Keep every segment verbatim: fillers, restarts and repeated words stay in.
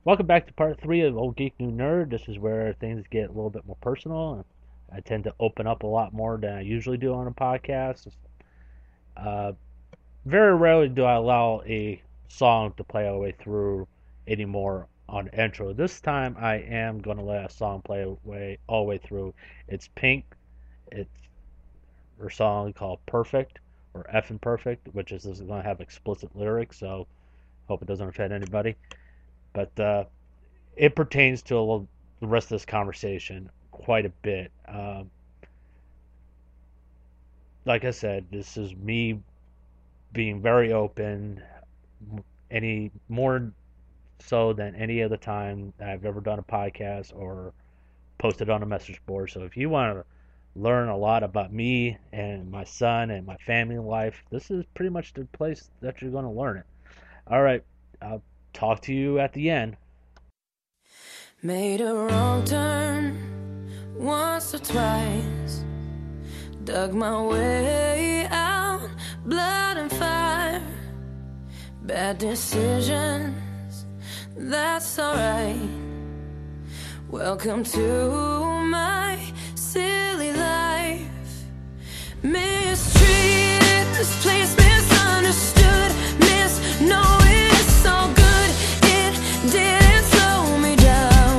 Welcome back to part three of Old Geek New Nerd. This is where things get a little bit more personal. I tend to open up a lot more than I usually do on a podcast. Uh, very rarely do I allow a song to play all the way through anymore on the intro. This time I am going to let a song play away, all the way through. It's Pink. It's her song called Perfect, or Effin' Perfect, which is, is going to have explicit lyrics, so hope it doesn't offend anybody. But uh, it pertains to a little, the rest of this conversation quite a bit. Um, like I said, this is me being very open, any more so than any other time I've ever done a podcast or posted on a message board. So if you want to learn a lot about me and my son and my family life, this is pretty much the place that you're going to learn it. All right, I'll talk to you at the end. Made a wrong turn once or twice, dug my way out, blood and fire, bad decisions, that's alright. Welcome to my silly life. Mistreated, this place misunderstood, misknowing it's all good, it didn't slow me down.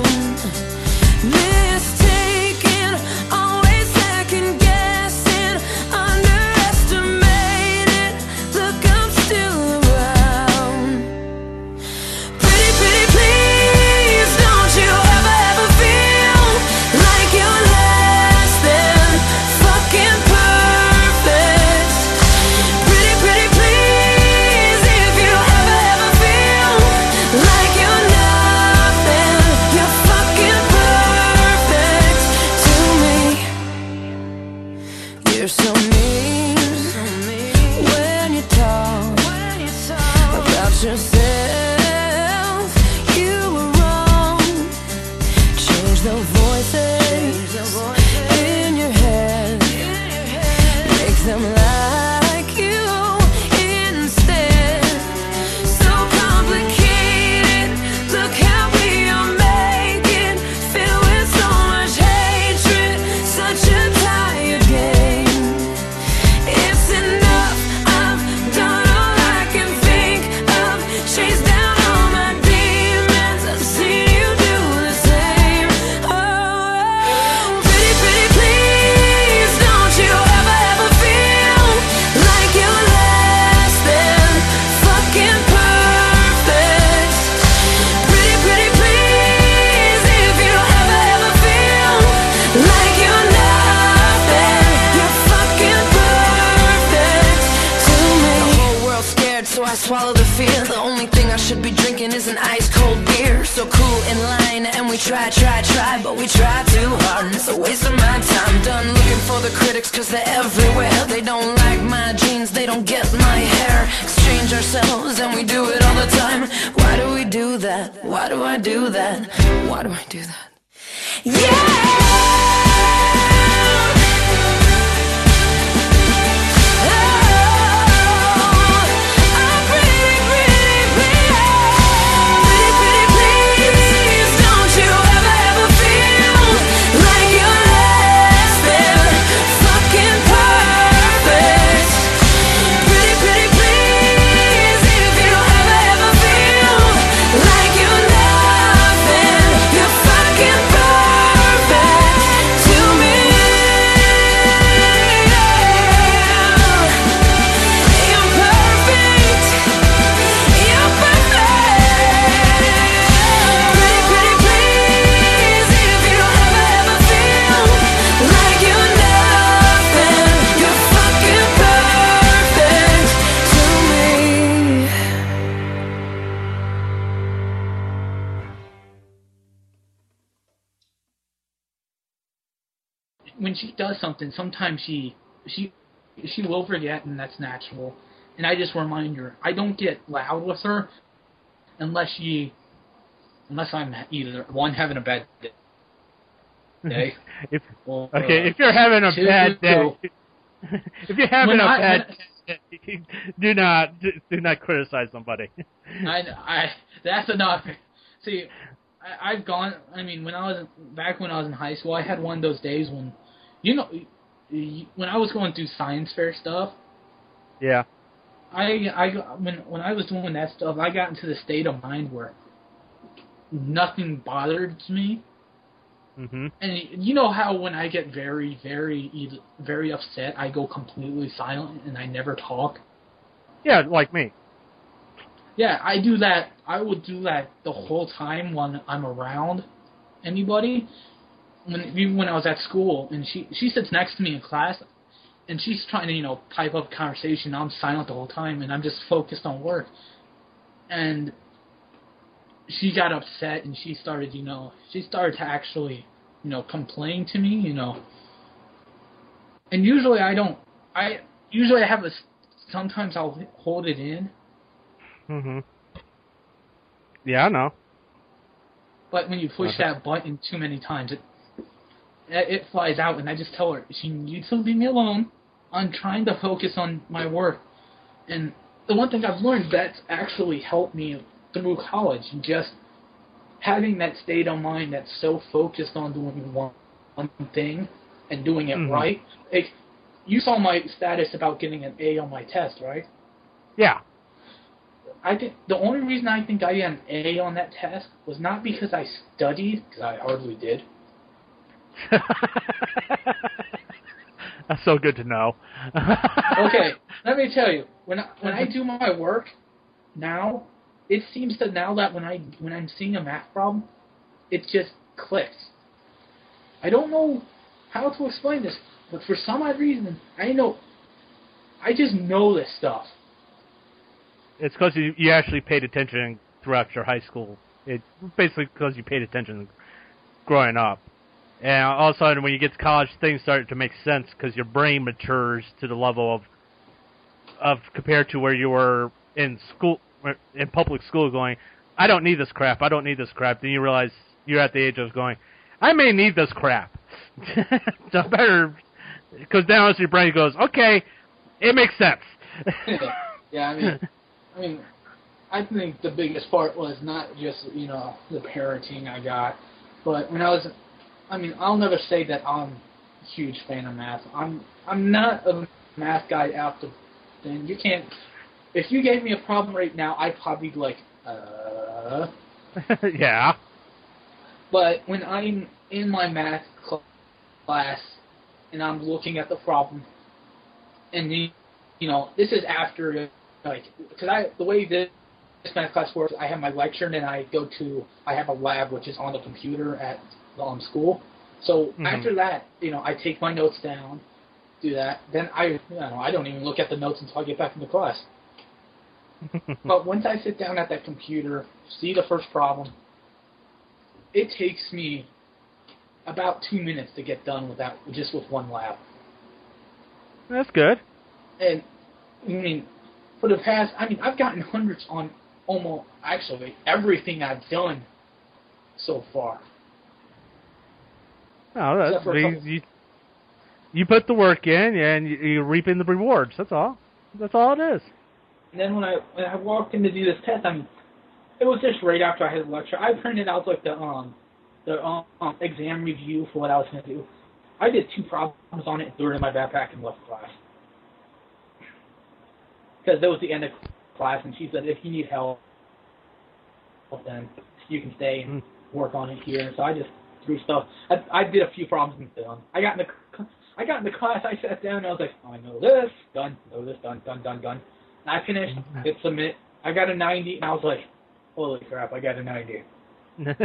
Mistaken, always second guessing, underestimated, look I'm still around. Pretty, pretty please, don't you ever, ever feel like you're less than fucking perfect. Pretty, pretty please, if you ever, ever feel like you're nothing, you're fucking perfect to me. You're so mean when you talk about yourself. You were wrong. Change the voices in your head, make them like you instead. So complicated, look how we are making, filled with so much hatred, such a tired game. It's enough, I've done all I can think of, chased down all my demons, I've seen you do the same. Oh, pretty, pretty please, don't you ever, ever feel like you're less than fucking perfect. Pretty, pretty please, if you ever, ever feel like you're nothing, you're fucking perfect to me. The whole world's scared, so I swallow the fear. The only thing I should be drinking is an ice cold beer. So cool in line, and we try, try, try, but we try too hard, and it's a waste of my time. Done looking for the critics, cause they're everywhere. They don't like my jeans, they don't get my hair. Exchange ourselves, and we do it all the time. Why do we do that? Why do I do that? Why do I do that? Yeah! When she does something, sometimes she she she will forget, and that's natural. And I just remind her, I don't get loud with her unless she unless I'm either one having a bad day. if, or, okay, uh, if you're having a two, bad day, if you're having when a I, bad when, day, do not do not criticize somebody. I, I that's enough. See, I, I've gone. I mean, when I was back when I was in high school, I had one of those days when, you know, when I was going through science fair stuff. Yeah. I I when when I was doing that stuff, I got into the state of mind where nothing bothered me. Mhm. And you know how when I get very, very, very upset, I go completely silent and I never talk? Yeah, like me. Yeah, I do that. I would do that the whole time when I'm around anybody. When even when I was at school, and she she sits next to me in class, and she's trying to you know type up conversation. I'm silent the whole time, and I'm just focused on work. And she got upset, and she started, you know, she started to actually, you know, complain to me, you know. And usually I don't, I, usually I have a, sometimes I'll hold it in. Mhm. Yeah, I know. But when you push Uh-huh. that button too many times, it, it flies out, and I just tell her, she needs to leave me alone. I'm trying to focus on my work. And the one thing I've learned that's actually helped me through college, just having that state of mind that's so focused on doing one, one thing and doing it Mhm. right. Like, you saw my status about getting an A on my test, right? Yeah. I think the only reason I think I got an A on that test was not because I studied, because I hardly did. That's so good to know. Okay, let me tell you, when I, when I do my work now, it seems to now that when I when I'm seeing a math problem, it just clicks. I don't know how to explain this, but for some odd reason, I know, I just know this stuff. It's because you, you actually paid attention throughout your high school. It's basically because you paid attention growing up. And all of a sudden, when you get to college, things start to make sense because your brain matures to the level of, of compared to where you were in school, in public school, going, I don't need this crap. I don't need this crap. Then you realize you're at the age of going, I may need this crap. So better, because now as your brain goes, okay, it makes sense. Yeah, I mean, I mean, I think the biggest part was not just you know the parenting I got, but when I was, I mean, I'll never say that I'm a huge fan of math. I'm I'm not a math guy out the thing. You can't. If you gave me a problem right now, I'd probably be like, uh. Yeah. But when I'm in my math cl- class and I'm looking at the problem, and the, you know, this is after, like, because I the way this math class works, I have my lecture and then I go to, I have a lab which is on the computer at um, school. So Mm-hmm. after that, you know, I take my notes down, do that. Then I, you know, I don't even look at the notes until I get back into class. But once I sit down at that computer, see the first problem, it takes me about two minutes to get done with that, just with one lab. That's good. And, I mean, for the past, I mean, I've gotten hundreds on almost, actually, everything I've done so far. No, that's, Except for a you, couple- you, you put the work in and you, you're reaping the rewards. That's all. That's all it is. And then when I when I walked in to do this test, I mean, it was just right after I had the lecture. I printed out like the um the um, exam review for what I was going to do. I did two problems on it, threw it in my backpack, and left class. Because that was the end of class, and she said, if you need help, then you can stay and work on it here. So I just threw stuff. I, I did a few problems and done. I got in the I got in the class. I sat down and I was like, oh, I know this, done, know this, done, done, done, done. And I finished. Hit submit. I got a ninety, and I was like, holy crap, I got a ninety. That's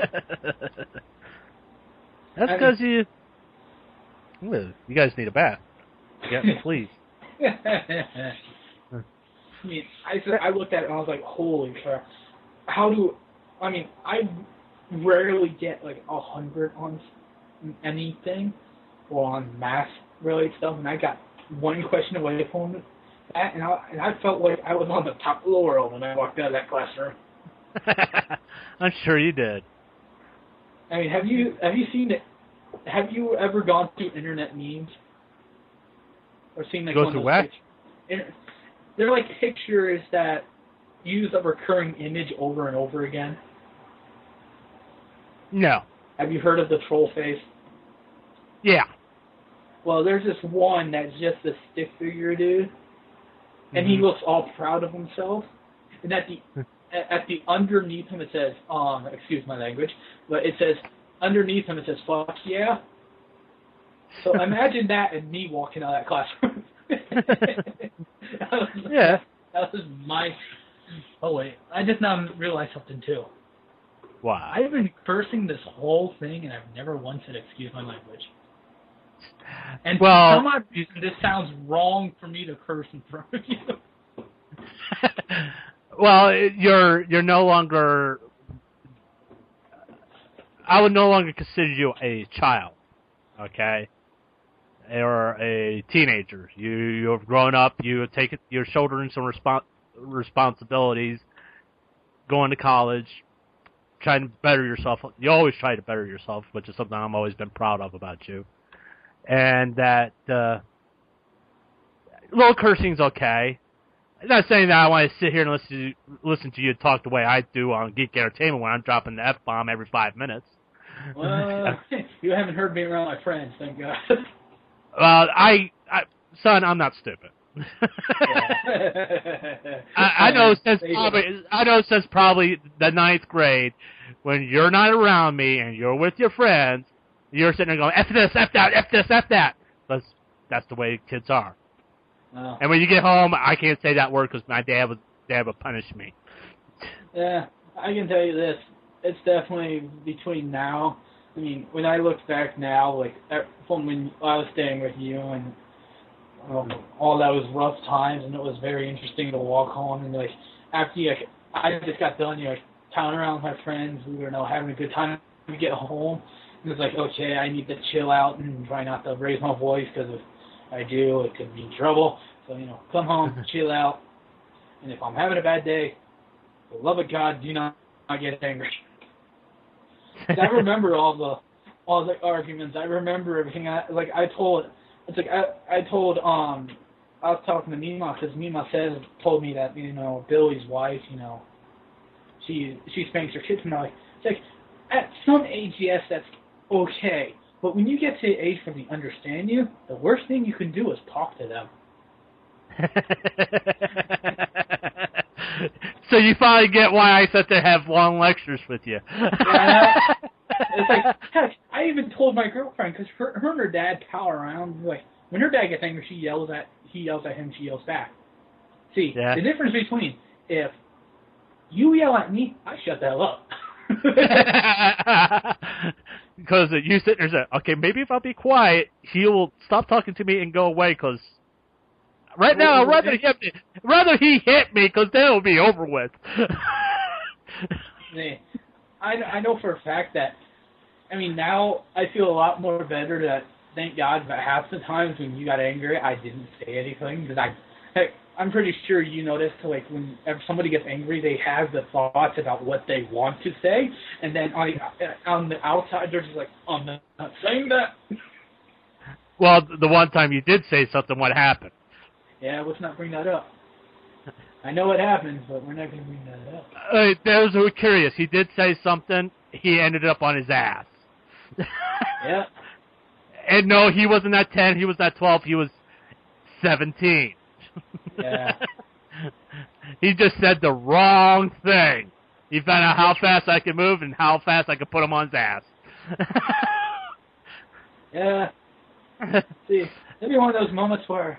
because you. Well, you guys need a bath. Yeah, please. I mean, I said, I looked at it and I was like, holy crap. How do, I mean, I rarely get like a hundred on anything or on math related stuff, and I got one question away from that, and I, and I felt like I was on the top of the world when I walked out of that classroom. I'm sure you did. I mean, have you have you seen it? Have you ever gone through internet memes or seen like Go one through of those what? pictures? They're like pictures that use a recurring image over and over again. No. Have you heard of the troll face? Yeah. Well, there's this one that's just a stick figure dude, and Mhm. he looks all proud of himself. And at the at the underneath him it says, um, excuse my language, but it says underneath him it says "fuck yeah." So imagine that and me walking out of that classroom. that was, Yeah. That was my. Oh wait, I just now realized something too. Why? I've been cursing this whole thing, and I've never once said "excuse my language." And well, for some odd reason, this sounds wrong for me to curse in front of you. well, you're you're no longer. I would no longer consider you a child, okay, or a teenager. You you've grown up. You have taken you're shouldering some respons- responsibilities, going to college, trying to better yourself. You always try to better yourself, which is something I've always been proud of about you. And that uh, little cursing's okay. I'm not saying that I want to sit here and listen to, listen to you talk the way I do on Geek Entertainment when I'm dropping the F-bomb every five minutes. Well, you haven't heard me around my friends, thank God. Well, I, I son, I'm not stupid. I, I know since probably, I know since probably the ninth grade, when you're not around me and you're with your friends, you're sitting there going, F this, F that, F this, F that. That's, that's the way kids are. Oh. And when you get home, I can't say that word because my dad would, dad would punish me. Yeah, I can tell you this. It's definitely between now. I mean, when I look back now, like, from when I was staying with you and um, all that was rough times, and it was very interesting to walk home, and, like, after you, like, I just got done, you know, town around with my friends, we were, you know, having a good time. We get home, and it's like, okay, I need to chill out and try not to raise my voice, because if I do, it could be trouble. So, you know, come home, chill out, and if I'm having a bad day, for the love of God, do not, not get angry. I remember all the all the arguments. I remember everything. I like I told it's like I I told um I was talking to Mima because Mima says told me that you know Billy's wife you know she she spanks her kids and I'm like it's like at some age yes that's okay, but when you get to the age where they understand you, the worst thing you can do is talk to them. So you finally get why I sit there have long lectures with you. Yeah, it's like, heck, I even told my girlfriend, because her, her and her dad pal around, like, when her dad gets angry, she yells at, he yells at him, she yells back. See, yeah. The difference between, if you yell at me, I shut the hell up. Because you sit there and say, okay, maybe if I'll be quiet, he will stop talking to me and go away, because right now, I'd rather, hit me, rather he hit me, because then it'll be over with. I, I know for a fact that, I mean, now I feel a lot more better that, thank God, but half the times when you got angry, I didn't say anything, because I, heck, I'm pretty sure you noticed, like, when somebody gets angry, they have the thoughts about what they want to say, and then on the, on the outside, they're just like, oh, I'm not saying that. Well, the one time you did say something, what happened? Yeah, let's not bring that up. I know it happened, but we're not going to bring that up. Uh, those who were curious, he did say something, he ended up on his ass. Yeah. And no, he wasn't at ten, he was at twelve, he was seventeen. Yeah. He just said the wrong thing. He found out how fast I could move and how fast I could put him on his ass. Yeah. See, maybe one of those moments where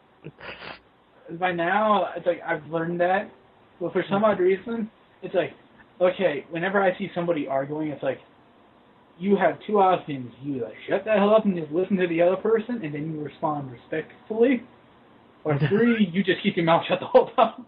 by now, it's like I've learned that, but for some odd reason, it's like, okay, whenever I see somebody arguing, it's like, you have two options. You like shut the hell up and just listen to the other person, and then you respond respectfully, or three, you just keep your mouth shut the whole time.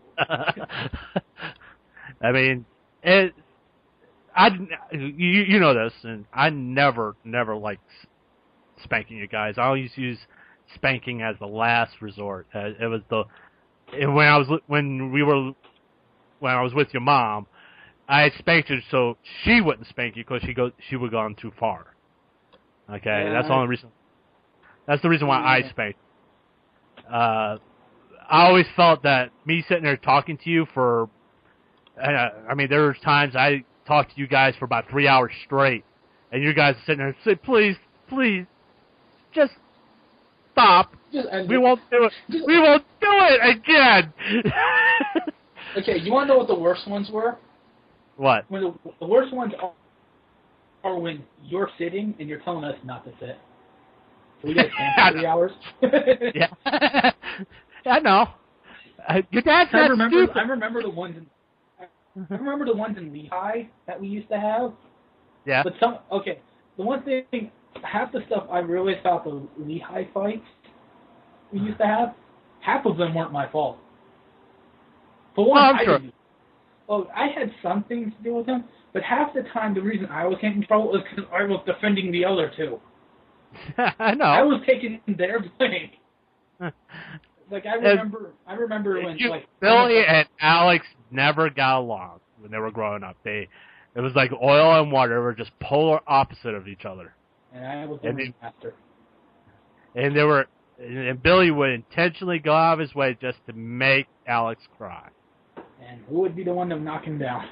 I mean, it. I you you know this, and I never never liked spanking you guys. I always use spanking as the last resort. Uh, it was the it, when I was when we were when I was with your mom, I spanked her so she wouldn't spank you because she go she would have gone too far. Okay, Yeah. that's the only reason. That's the reason why Yeah. I spanked. Uh, I always felt that me sitting there talking to you for, uh, I mean, there were times I talk to you guys for about three hours straight, and you guys are sitting there and say, please, please, just stop. Just, we won't do it. Just, we won't do it again. Okay, you want to know what the worst ones were? What? When the, the worst ones are, are when you're sitting and you're telling us not to sit. So we got to stand for three hours. Yeah. I know. Uh, your dad's I not remember. stupid. I remember the ones. In, I remember the ones in Lehigh that we used to have. Yeah. But some. Okay. The one thing, half the stuff I realized about the Lehigh fights we used to have, half of them weren't my fault. For one, oh, I'm I sure. didn't. Well, I had some things to do with them, but half the time the reason I was getting in trouble was because I was defending the other two. I know. I was taking their blame. Like I remember, I remember when you, like Billy and Alex never got along when they were growing up. They, it was like oil and water. They were just polar opposite of each other. And I was the master. And they were, and Billy would intentionally go out of his way just to make Alex cry. And who would be the one to knock him down?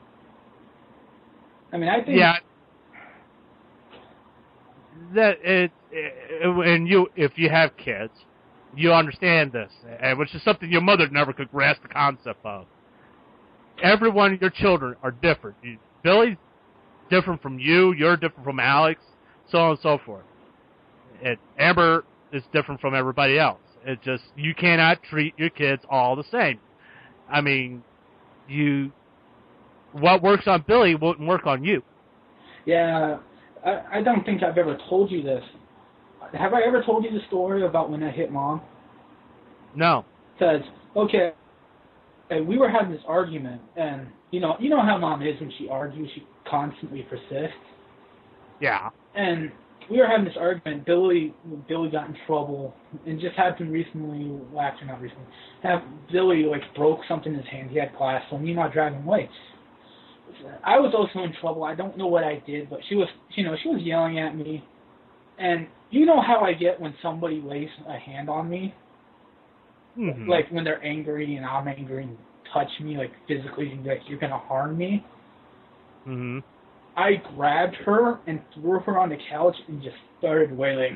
I mean, I think. Yeah. That it, it, and you, if you have kids, you understand this, and which is something your mother never could grasp the concept of. Every one of your children are different. You, Billy's different from you. You're different from Alex, so on and so forth. And Amber is different from everybody else. It just you cannot treat your kids all the same. I mean, you what works on Billy wouldn't work on you. Yeah, I, I don't think I've ever told you this. Have I ever told you the story about when I hit Mom? No. Because, okay, we were having this argument, and, you know, you know how Mom is when she argues, she constantly persists. Yeah. And we were having this argument, Billy Billy got in trouble, and just happened recently, well, actually not recently, have Billy, like, broke something in his hand, he had class, so me and my driving away. I was also in trouble, I don't know what I did, but she was, you know, she was yelling at me, and you know how I get when somebody lays a hand on me? Mm-hmm. Like, when they're angry and I'm angry and touch me, like, physically, like, you're going to harm me? Mm-hmm. I grabbed her and threw her on the couch and just started wailing.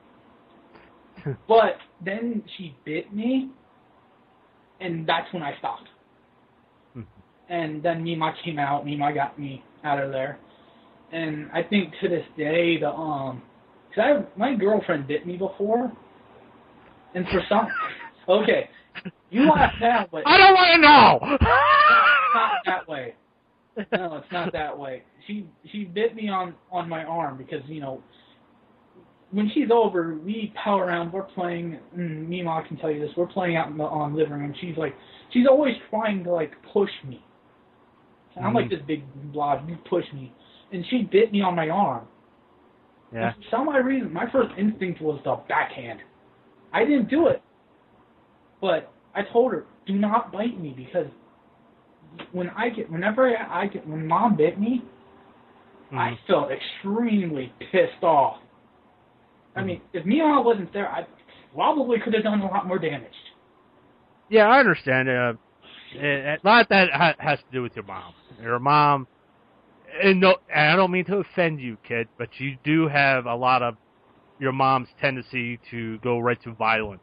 But then she bit me, and that's when I stopped. Mm-hmm. And then Mima came out, Mima got me out of there. And I think to this day, the, um, cause I, my girlfriend bit me before, and for some, okay, you laugh now, but I don't want to know. It's not that way. No, it's not that way. She she bit me on, on my arm because, you know, when she's over, we pal around, we're playing, and me and Ma can tell you this, we're playing out in the on living room. She's like, she's always trying to, like, push me. And I'm Mm-hmm. like this big blob, you push me. And she bit me on my arm. Yeah. And for some odd reason, my first instinct was the backhand. I didn't do it. But I told her, do not bite me, because when I get, whenever I get, when Mom bit me, mm-hmm. I felt extremely pissed off. I mean, if Mia wasn't there, I probably could have done a lot more damage. Yeah, I understand. Uh, a lot of that ha- has to do with your mom. Your mom, and no, and I don't mean to offend you, kid, but you do have a lot of your mom's tendency to go right to violence.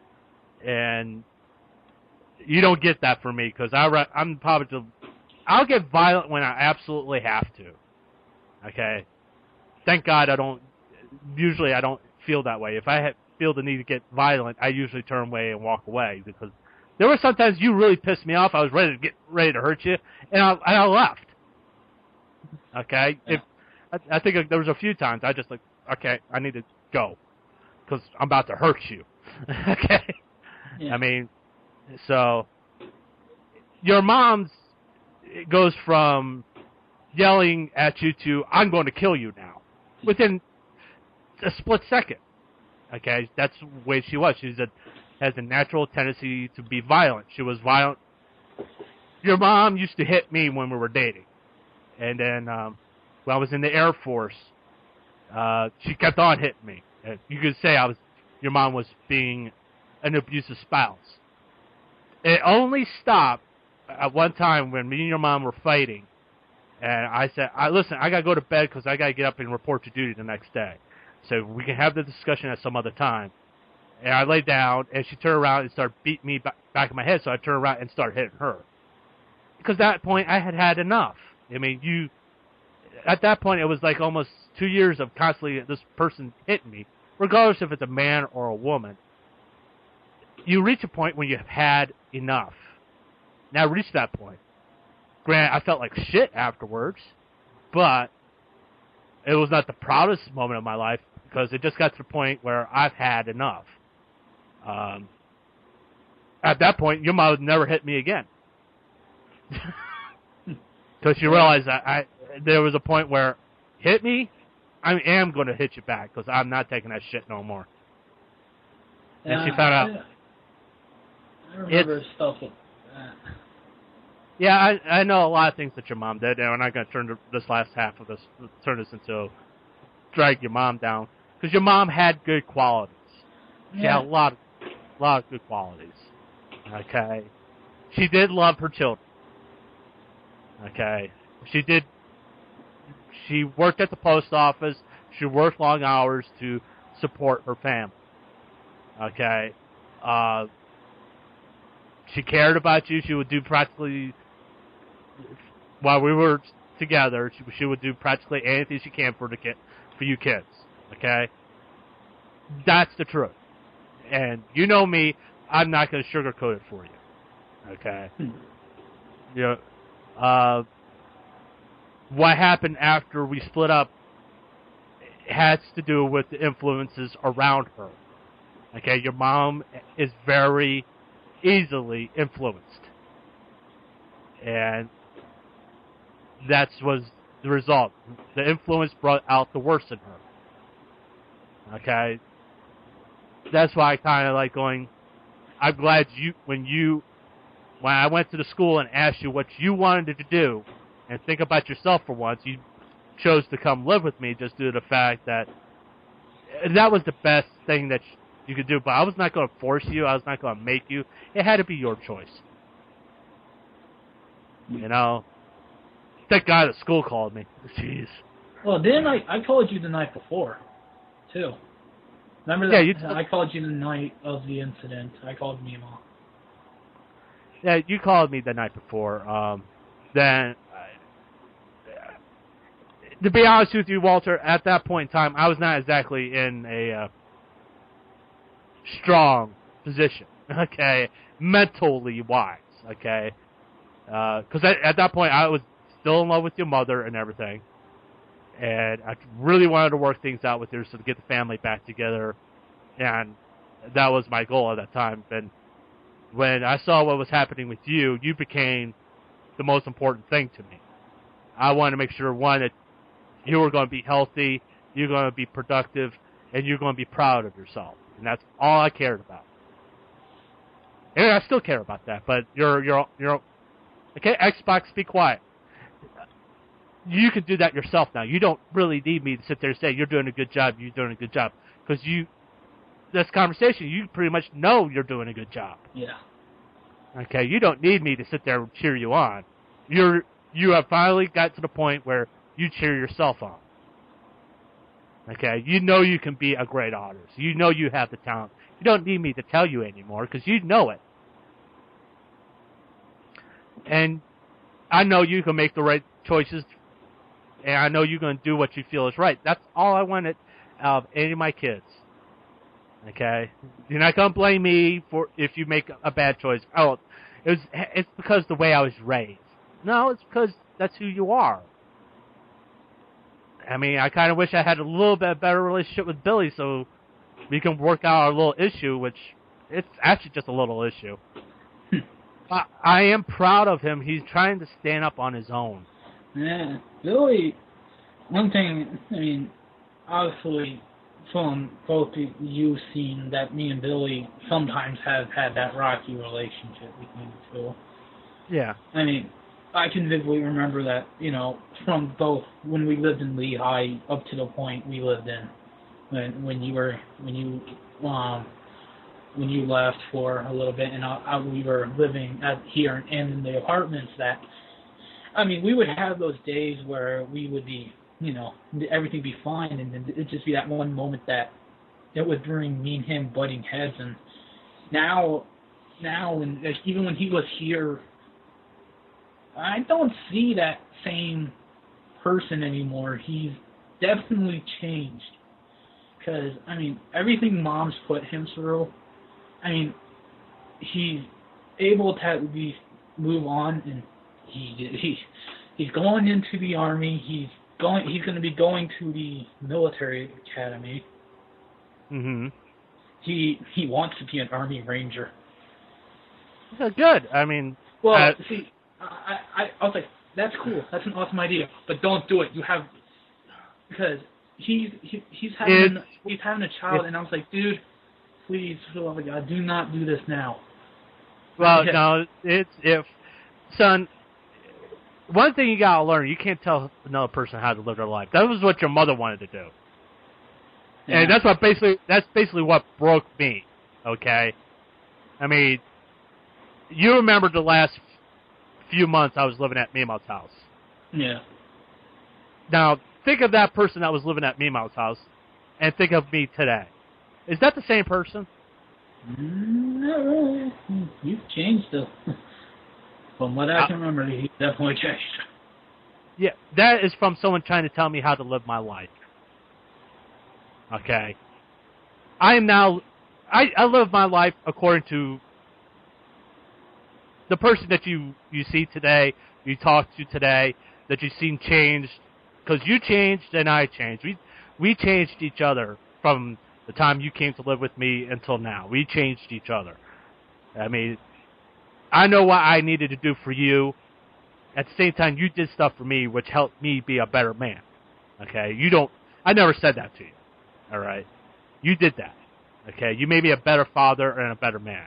And you don't get that from me, because re- I'm probably the, I'll get violent when I absolutely have to. Okay? Thank God I don't, usually I don't feel that way. If I ha- feel the need to get violent, I usually turn away and walk away, because there were sometimes you really pissed me off. I was ready to get ready to hurt you, and I, and I left. Okay? Yeah. If I, I think there was a few times I just like, okay, I need to go, because I'm about to hurt you. Okay? Yeah. I mean, so your mom's it goes from yelling at you to I'm going to kill you now within a split second. Okay, that's the way she was. She's a has a natural tendency to be violent. She was violent. Your mom used to hit me when we were dating, and then um, when I was in the Air Force, uh, she kept on hitting me. And you could say I was your mom was being an abusive spouse. It only stopped at one time when me and your mom were fighting, And I said, I, listen, I got to go to bed because I got to get up and report to duty the next day. So we can have the discussion at some other time. And I laid down, and she turned around and started beating me back, back in my head, so I turned around and started hitting her. Because at that point, I had had enough. I mean, you, at that point, it was like almost two years of constantly this person hitting me, regardless if it's a man or a woman. You reach a point when you have had enough. Now, I reached that point. Granted, I felt like shit afterwards, but it was not the proudest moment of my life because it just got to the point where I've had enough. Um, at that point, your mom would never hit me again. Because you realize that I, there was a point where, hit me, I am going to hit you back because I'm not taking that shit no more. And uh, she found out. I remember stuff like that. Yeah, I, I know a lot of things that your mom did, and we're not going to turn this last half of this, turn this into drag your mom down. Because your mom had good qualities. She Yeah. had a lot of, lot of good qualities. Okay? She did love her children. Okay? She did, she worked at the post office. She worked long hours to support her family. Okay? Uh, she cared about you. She would do practically, while we were together, she, she would do practically anything she can for the kid, for you kids. Okay? That's the truth. And you know me, I'm not going to sugarcoat it for you. Okay? Hmm. You know, uh, what happened after we split up has to do with the influences around her. Okay? Your mom is very easily influenced. And that was the result. The influence brought out the worst in her. Okay? That's why I kind of like going, I'm glad you, when you, when I went to the school and asked you what you wanted to do, and think about yourself for once, you chose to come live with me just due to the fact that that was the best thing that you could do. But I was not going to force you. I was not going to make you. It had to be your choice. You know? That guy at school called me. Jeez. Well, didn't I? I called you the night before, too. Remember that? Yeah, you t- I called you the night of the incident. I called Mima. Yeah, you called me the night before. Um, then, uh, to be honest with you, Walter, at that point in time, I was not exactly in a uh, strong position, okay, mentally wise, okay, because uh, at that point I was still in love with your mother and everything, and I really wanted to work things out with her so to get the family back together, and that was my goal at that time. And when I saw what was happening with you, you became the most important thing to me. I wanted to make sure, one, that you were going to be healthy, you're going to be productive, and you're going to be proud of yourself. And that's all I cared about. And I still care about that, but you're, you're, you're, okay, Xbox, be quiet. You can do that yourself now. You don't really need me to sit there and say, you're doing a good job, you're doing a good job. Because you, this conversation, you pretty much know you're doing a good job. Yeah. Okay, you don't need me to sit there and cheer you on. You're, you have finally got to the point where you cheer yourself on. Okay, you know you can be a great artist. You know you have the talent. You don't need me to tell you anymore because you know it. And I know you can make the right choices, and I know you're going to do what you feel is right. That's all I wanted out of any of my kids. Okay? You're not going to blame me for if you make a bad choice. Oh, it was, it's because the way I was raised. No, it's because that's who you are. I mean, I kind of wish I had a little bit better relationship with Billy so we can work out our little issue, which it's actually just a little issue. I, I am proud of him. He's trying to stand up on his own. Yeah. Billy, one thing, I mean, obviously, from both you seen that me and Billy sometimes have had that rocky relationship between the two. Yeah. I mean, I can vividly remember that, you know, from both when we lived in Lehigh up to the point we lived in, when when you were when you um when you left for a little bit, and I, I, we were living at here and in the apartments that I mean, we would have those days where we would be, you know, everything be fine, and then it'd just be that one moment that it would bring me and him butting heads. And now, now, when like, even when he was here, I don't see that same person anymore. He's definitely changed. Because, I mean, everything Mom's put him through, I mean, he's able to at least move on, and he he he's going into the army. He's going. He's going to be going to the military academy. Mm-hmm. He he wants to be an Army Ranger. Yeah, good. I mean, well, uh, see, I, I I was like, that's cool. That's an awesome idea, but don't do it. You have because he's he, he's having it, he's having a child, it, and I was like, dude, please, for the love of God, do not do this now. Well, yeah. no, it's if son. One thing you gotta learn: you can't tell another person how to live their life. That was what your mother wanted to do. Yeah. And that's what basically that's basically what broke me. Okay, I mean, you remember the last few months I was living at Mima's house. Yeah. Now think of that person that was living at Mima's house, and think of me today. Is that the same person? No, you've changed though. From what I can remember, he's definitely changed. Yeah, that is from someone trying to tell me how to live my life. Okay. I am now, I, I live my life according to the person that you, you see today, you talk to today, that you've seen changed, because you changed and I changed. We, we changed each other from the time you came to live with me until now. We changed each other. I mean, I know what I needed to do for you. At the same time, you did stuff for me, which helped me be a better man. Okay? You don't, I never said that to you. All right? You did that. Okay? You made me a better father and a better man.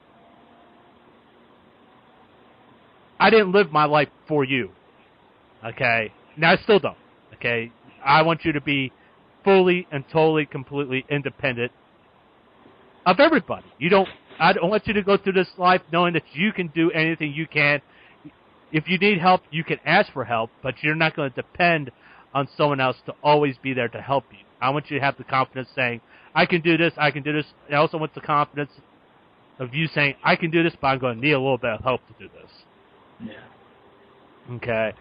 I didn't live my life for you. Okay? Now, I still don't. Okay? I want you to be fully and totally, completely independent of everybody. You don't, I don't want you to go through this life knowing that you can do anything you can. If you need help, you can ask for help, but you're not going to depend on someone else to always be there to help you. I want you to have the confidence saying, I can do this, I can do this. I also want the confidence of you saying, I can do this, but I'm going to need a little bit of help to do this. Yeah. Okay.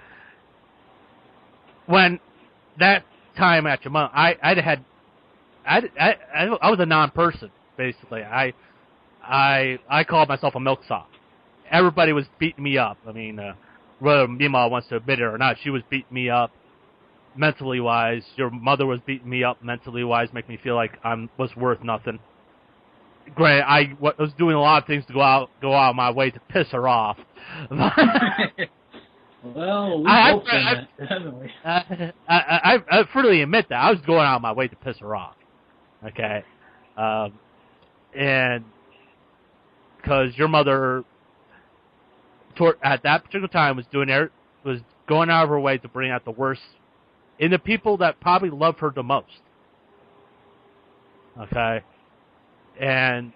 When that time at your mom, I, I'd had, I, I, I was a non-person, basically. I, I, I called myself a milksop. Everybody was beating me up. I mean, uh, whether Mima wants to admit it or not, she was beating me up mentally wise. Your mother was beating me up mentally wise, making me feel like I was worth nothing. Granted, I was doing a lot of things to go out, go out of my way to piss her off. Well, we I, both I, done I, that, haven't we? I, I, I, I freely admit that I was going out of my way to piss her off. Okay, um, and because your mother, toward, at that particular time, was doing her, was going out of her way to bring out the worst in the people that probably loved her the most. Okay, and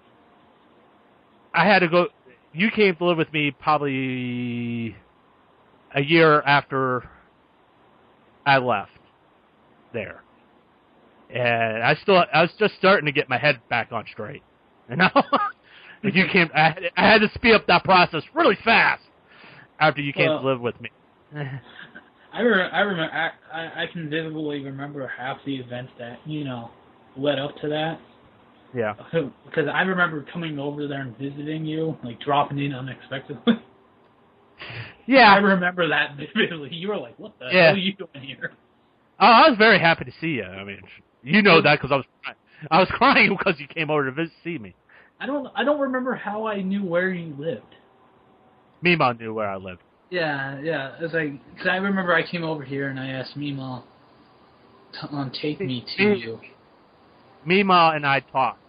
I had to go. You came to live with me probably a year after I left there, and I still I was just starting to get my head back on straight. You know, you came. I, I had to speed up that process really fast after you came well, to live with me. I re- I remember I, I I can vividly remember half the events that you know led up to that. Yeah. Because I remember coming over there and visiting you, like dropping in unexpectedly. Yeah. I remember that vividly. You were like, "What the yeah. hell are you doing here?" Oh, I was very happy to see you. I mean, you know that because I was I was crying because you came over to visit see me. I don't I don't remember how I knew where you lived. Mima knew where I lived. Yeah, yeah. It's like because I remember I came over here and I asked Mima to um, take me to Me, you. Mima and I talked.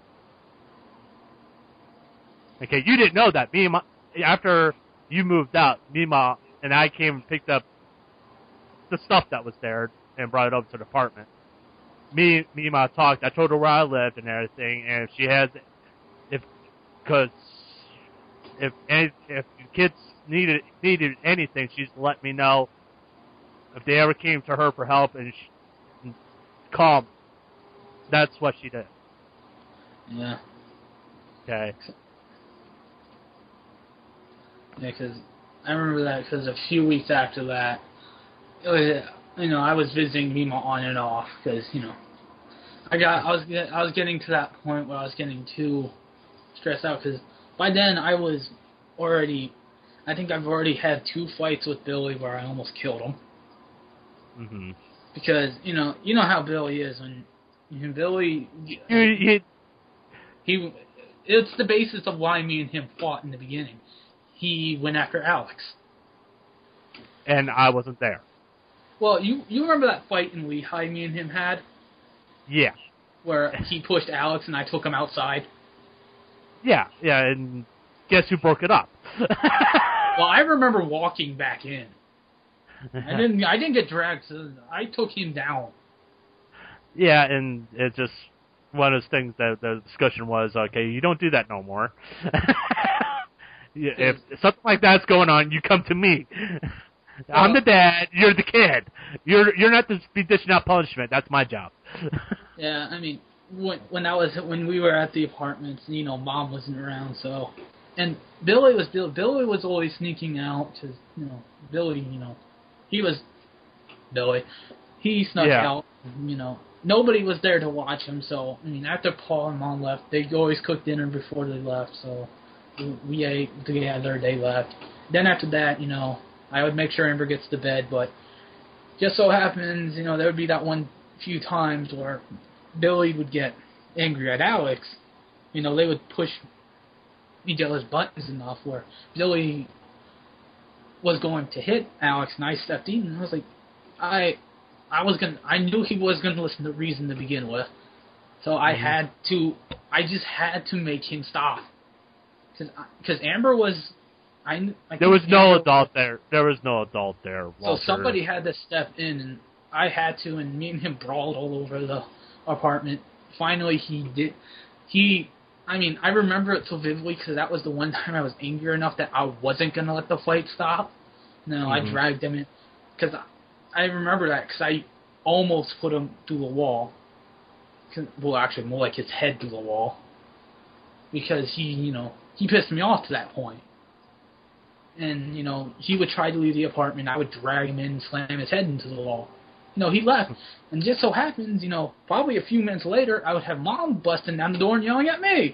Okay, you didn't know that. Mima, after you moved out, Mima and I came and picked up the stuff that was there and brought it over to the apartment. Me, Mima talked. I told her where I lived and everything, and if she has, if, because if any, if the kids needed needed anything, she used to let me know. If they ever came to her for help and she, and call, that's what she did. Yeah. Okay. Yeah, because I remember that because a few weeks after that, it was, you know, I was visiting Mima on and off because, you know, I got I was get- I was getting to that point where I was getting too stressed out because by then I was already, I think I've already had two fights with Billy where I almost killed him. Mm-hmm. Because, you know, you know how Billy is when, when Billy, You, you, he, it's the basis of why me and him fought in the beginning. He went after Alex. and I wasn't there. Well, you you remember that fight in Lehigh me and him had? Yeah. Where he pushed Alex and I took him outside? Yeah, yeah, and guess who broke it up? Well, I remember walking back in. I didn't I didn't get dragged, so I took him down. Yeah, and it's just one of those things that the discussion was, okay, you don't do that no more. Yeah, if something like that's going on, you come to me. I'm the dad, you're the kid. You're you're not to be dishing out punishment. That's my job. Yeah, I mean, when when I was when we were at the apartments, you know, Mom wasn't around, so and Billy was Bill, Billy was always sneaking out because you know Billy, you know, he was Billy. He snuck Yeah. out. You know, nobody was there to watch him. So I mean, after Paul and Mom left, they always cooked dinner before they left. So we, we ate together. They left. Then after that, you know, I would make sure Amber gets to bed, but just so happens, you know, there would be that one few times where Billy would get angry at Alex. You know, they would push each other's buttons enough where Billy was going to hit Alex, and I stepped in, and I was like, I, I was gonna, I knew he was gonna listen to reason to begin with, so I Mm-hmm. had to, I just had to make him stop, because because Amber was. I, I There was think no Amber adult there. There was no adult there, So Walter. somebody had to step in, and I had to, and me and him brawled all over the apartment. Finally, he did. He, I mean, I remember it so vividly because that was the one time I was angry enough that I wasn't going to let the fight stop. No, Mm-hmm. I dragged him in. Because I, I remember that because I almost put him through the wall. 'Cause- Well, actually, more like his head through the wall. Because he, you know, he pissed me off to that point. And, you know, he would try to leave the apartment. I would drag him in and slam his head into the wall. You know, he left. And just so happens, you know, probably a few minutes later, I would have Mom busting down the door and yelling at me.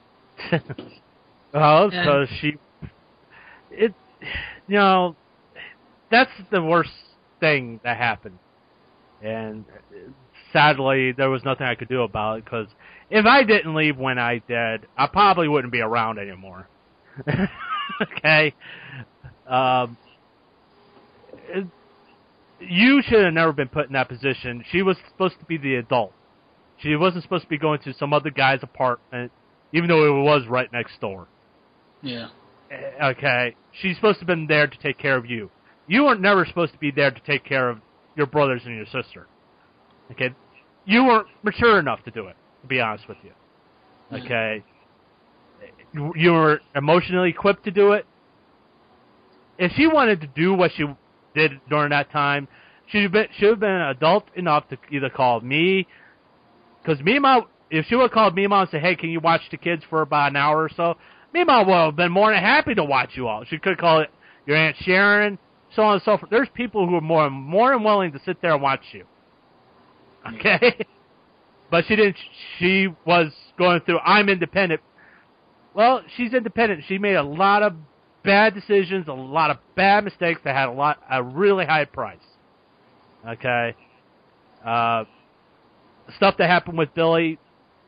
Well, And- because she, it, you know, that's the worst thing that happened, and sadly, there was nothing I could do about it. Because if I didn't leave when I did, I probably wouldn't be around anymore. Okay, um, it, you should have never been put in that position. She was supposed to be the adult. She wasn't supposed to be going to some other guy's apartment, even though it was right next door. Yeah. Okay, she's supposed to have been there to take care of you. You weren't never supposed to be there to take care of your brothers and your sister. Okay, you weren't mature enough to do it, to be honest with you. Okay, you you were emotionally equipped to do it. If she wanted to do what she did during that time, she should have been, should have been adult enough to either call me, because Mima, if she would have called Mima and said, hey, can you watch the kids for about an hour or so, Mima would have been more than happy to watch you all. She could call it your Aunt Sharon, so on and so forth. There's people who are more, more than willing to sit there and watch you. Okay? But she didn't, she was going through, I'm independent. Well, she's independent. She made a lot of bad decisions, a lot of bad mistakes that had a lot, a really high price. Okay? Uh, stuff that happened with Billy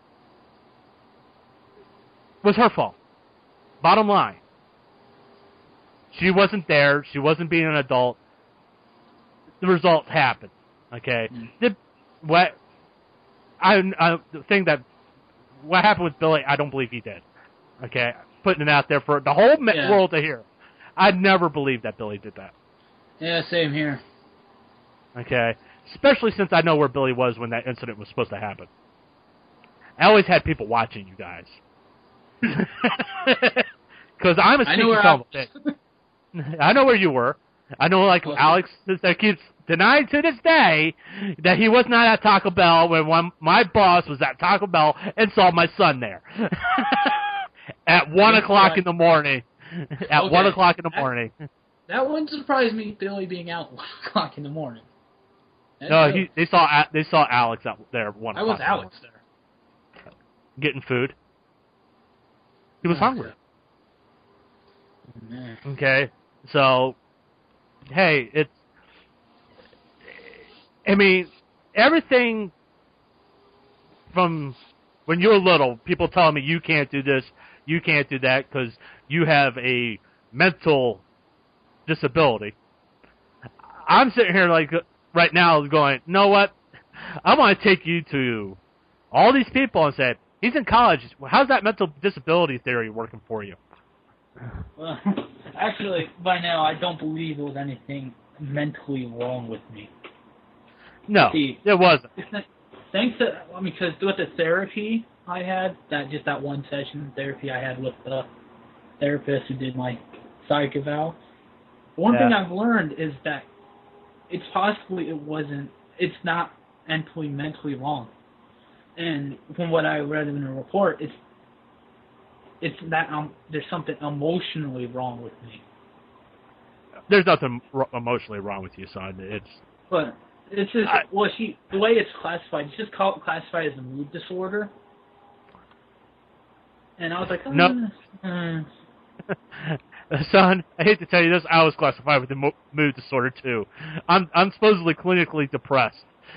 was her fault. Bottom line. She wasn't there. She wasn't being an adult. The results happened. Okay? Mm. The, what, I, I, the thing that, what happened with Billy, I don't believe he did. Okay? Putting it out there for the whole Yeah. world to hear. I'd never believed that Billy did that. Yeah, same here. Okay? Especially since I know where Billy was when that incident was supposed to happen. I always had people watching you guys. Because I'm a I sneaky know where son of I, a bitch. I know where you were. I know, like, Okay. Alex that keeps denying to this day that he was not at Taco Bell when one, my boss was at Taco Bell and saw my son there. At one That's o'clock right. in the morning. At Okay. one o'clock in the That- morning. that wouldn't surprise me, Billy being out at one o'clock in the morning. That's No, good. he, they saw A- they saw Alex out there at one I o'clock. was Alex there. Getting food. He was Oh, hungry. Man. Okay, so hey, it's. I mean, everything from when you were little, people telling me you can't do this, you can't do that because you have a mental disability. I'm sitting here like right now going, you know what? I want to take you to all these people and say, he's in college. How's that mental disability theory working for you? Well, actually, by now, I don't believe there was anything mentally wrong with me. No, See, it wasn't. It's not, thanks to, I mean, because with the therapy I had, that just that one session of therapy I had with the therapist who did my psych eval, one Yeah. thing I've learned is that it's possibly it wasn't, it's not mentally, mentally wrong. And from what I read in the report, it's it's that um, there's something emotionally wrong with me. There's nothing ro- emotionally wrong with you, son. It's But it's just, I- well, she, the way it's classified, it's just called, classified as a mood disorder. And I was like, No. uh, uh, son. I hate to tell you this. I was classified with a mo- mood disorder too. I'm I'm supposedly clinically depressed.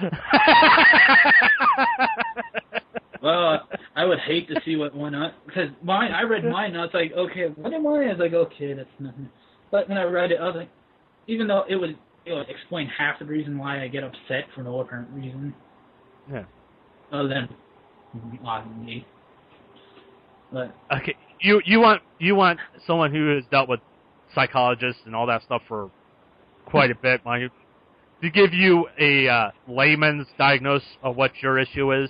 well, I would hate to see what went on, because mine, I read mine, and I was like, okay, what am I? I was like, okay, that's nothing. But when I read it, I was like, even though it would, it would explain half the reason why I get upset for no apparent reason, Yeah. other than on me. But Okay. You you want you want someone who has dealt with psychologists and all that stuff for quite a bit, mind you, to give you a uh, layman's diagnosis of what your issue is.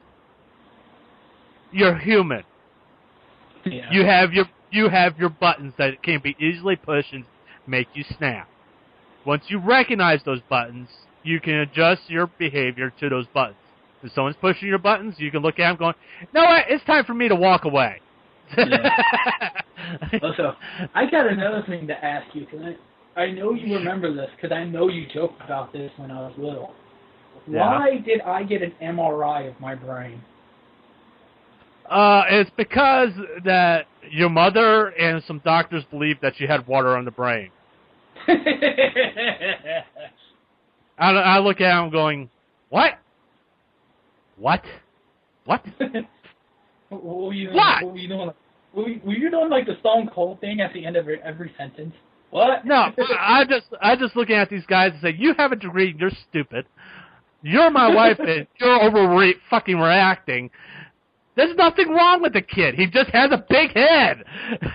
You're human. yeah, You have your you have your buttons that can be easily pushed and make you snap. Once you recognize those buttons, you can adjust your behavior to those buttons. If someone's pushing your buttons, you can look at them going, "No, what? It's time for me to walk away." Yeah. Also, I got another thing to ask you, because I, I know you remember this, because I know you joked about this when I was little. Yeah. Why did I get an M R I of my brain? Uh, it's because that your mother and some doctors believed that you had water on the brain. I, I look at him going, what? What? What? what were you doing? What? What were you doing? Were you, were you doing like the Stone Cold thing at the end of every, every sentence? What? No, I, I just I just looking at these guys and say, you have a degree, you're stupid. You're my wife and you're over fucking reacting. There's nothing wrong with the kid. He just has a big head.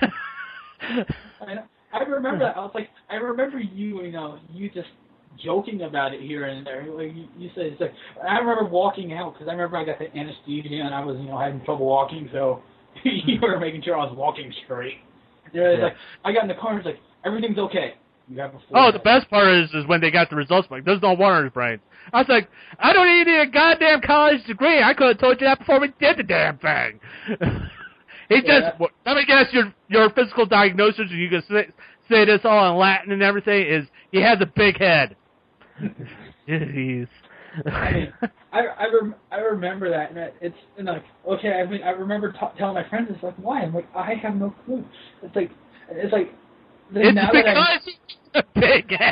I, I remember that. I was like, I remember you, you know, you just joking about it here and there. Like you, you said, it's like, I remember walking out because I remember I got the anesthesia and I was, you know, having trouble walking, so you were making sure I was walking straight. You know, it's Yeah. like, I got in the car and it's like, everything's okay. You have a Oh, the best part is is when they got the results. Like, there's no water in his brain. I was like, I don't need a goddamn college degree. I could have told you that before we did the damn thing. he Yeah. just, let me guess, your your physical diagnosis, and you can say, say this all in Latin and everything, is he has a big head. Jeez. I mean, I I, rem- I remember that, and that it's and like okay. I mean, I remember t- telling my friends, it's like, why? I'm like, I have no clue. It's like, it's like. then It's now because that I, he's a big head.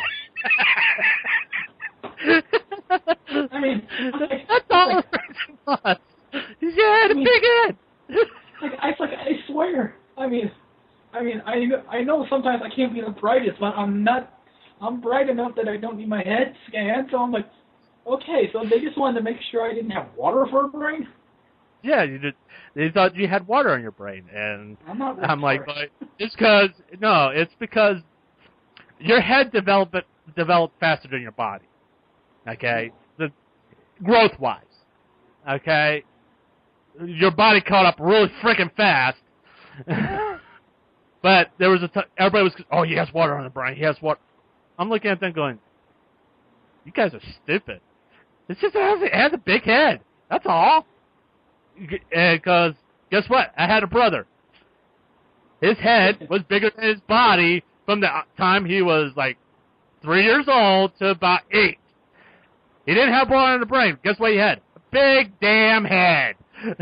I mean, it's like, That's all like, the reason was. He had a big head. like, I like I swear. I mean, I mean, I know, I know sometimes I can't be the brightest, but I'm not. I'm bright enough that I don't need my head scanned. So I'm like, okay. So they just wanted to make sure I didn't have water for a brain. Yeah, you did. They thought you had water in your brain, and I'm not. I'm like, retarded. but it's because no, it's because your head developed developed faster than your body. Okay, the growth wise. Okay, your body caught up really freaking fast. But there was a t- everybody was, oh, he has water on the brain. He has water. I'm looking at them going, you guys are stupid. It's just it has, it has a big head. That's all. Because guess what? I had a brother. His head was bigger than his body from the time he was like three years old to about eight. He didn't have water on the brain. Guess what he had? A big damn head.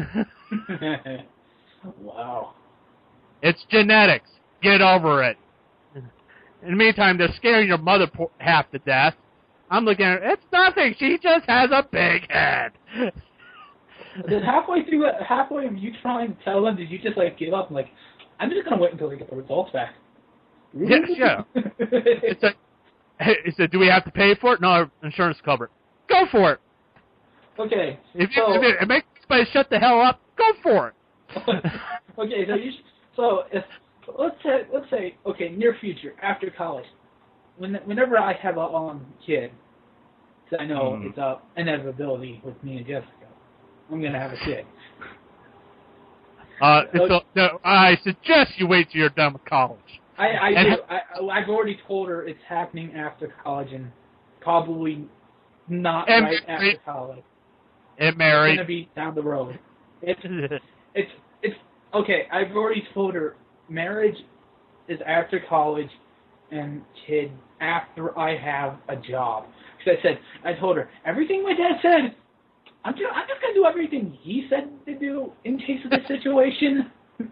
Wow. It's genetics. Get over it. In the meantime, they're scaring your mother po- half to death. I'm looking at her. It's nothing. She just has a big head. Then halfway through, halfway of you trying to tell them, did you just like give up and like, I'm just gonna wait until they get the results back? Yes, yeah. It's like, hey, he said, do we have to pay for it? No, our insurance cover it. Go for it. Okay. If, you, so, if it, it makes somebody shut the hell up, go for it. okay, so you sh- so if let's say let's say okay, near future after college, when whenever I have a um kid, 'cause I know Mm. it's a inevitability with me and Jessica, I'm gonna have a kid. Uh, so, no, I suggest you wait till you're done with college. I I And do. I I've already told her it's happening after college and probably not And right after married. college. And It's married. gonna be down the road. It's it's it's okay. I've already told her marriage is after college and kid after I have a job. Because I said I told her everything my dad said. I'm just I'm just gonna do everything he said to do in case of the situation.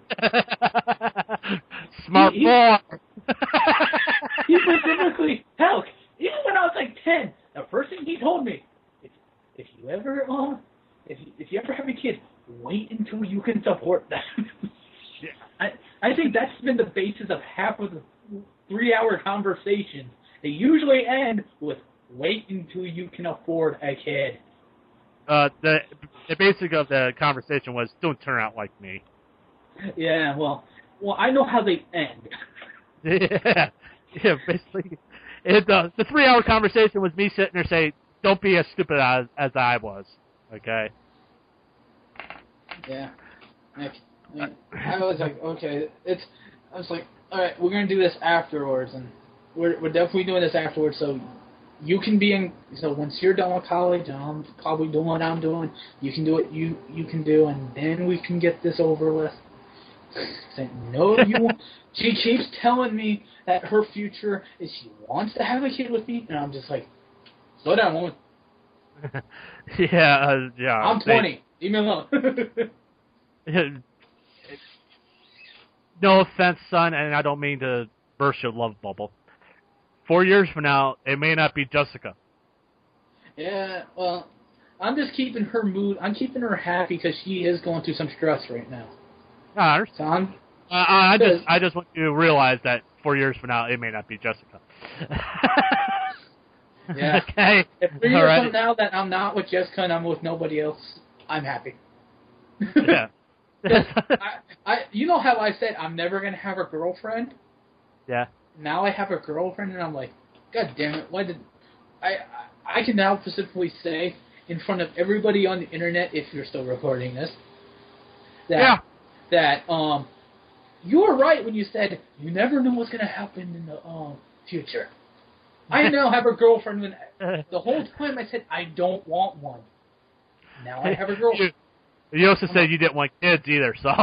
Smart He- he- boy. He specifically, hell, even when I was like ten, the first thing he told me, if, if you ever, uh, if you, if you ever have a kid, wait until you can support them. Yeah. I I think that's been the basis of half of the three-hour conversations. They usually end with wait until you can afford a kid. Uh, the the basic of the conversation was, don't turn out like me. Yeah, well, well, I know how they end. Yeah, yeah. Basically, it, uh, the three-hour conversation was me sitting there saying, "Don't be as stupid as as I was." Okay. Yeah. Like, like, I was like, okay, it's. I was like, all right, we're gonna do this afterwards, and we're we're definitely doing this afterwards. So you can be in. So once you're done with college, and I'm probably doing what I'm doing, you can do what you you can do, and then we can get this over with. Said, no, you won't. She keeps telling me that her future is she wants to have a kid with me, and I'm just like, slow down, woman. yeah, uh, yeah. I'm they- twenty. Leave me alone. No offense, son, and I don't mean to burst your love bubble. Four years from now, it may not be Jessica. Yeah, well, I'm just keeping her mood. I'm keeping her happy because she is going through some stress right now. No, I understand. So I'm. Uh, I just, I just want you to realize that four years from now, it may not be Jessica. Yeah. Okay. If three All years right. from now that I'm not with Jessica and I'm with nobody else, I'm happy. Yeah. I, I, you know how I said I'm never gonna have a girlfriend. Yeah. Now I have a girlfriend, and I'm like, God damn it! Why did I? I, I can now specifically say in front of everybody on the internet, if you're still recording this, that Yeah. that um, you were right when you said you never know what's gonna happen in the um future. I now have a girlfriend. When the whole time I said I don't want one. Now I have a girlfriend. You, you also said you didn't want kids either, so.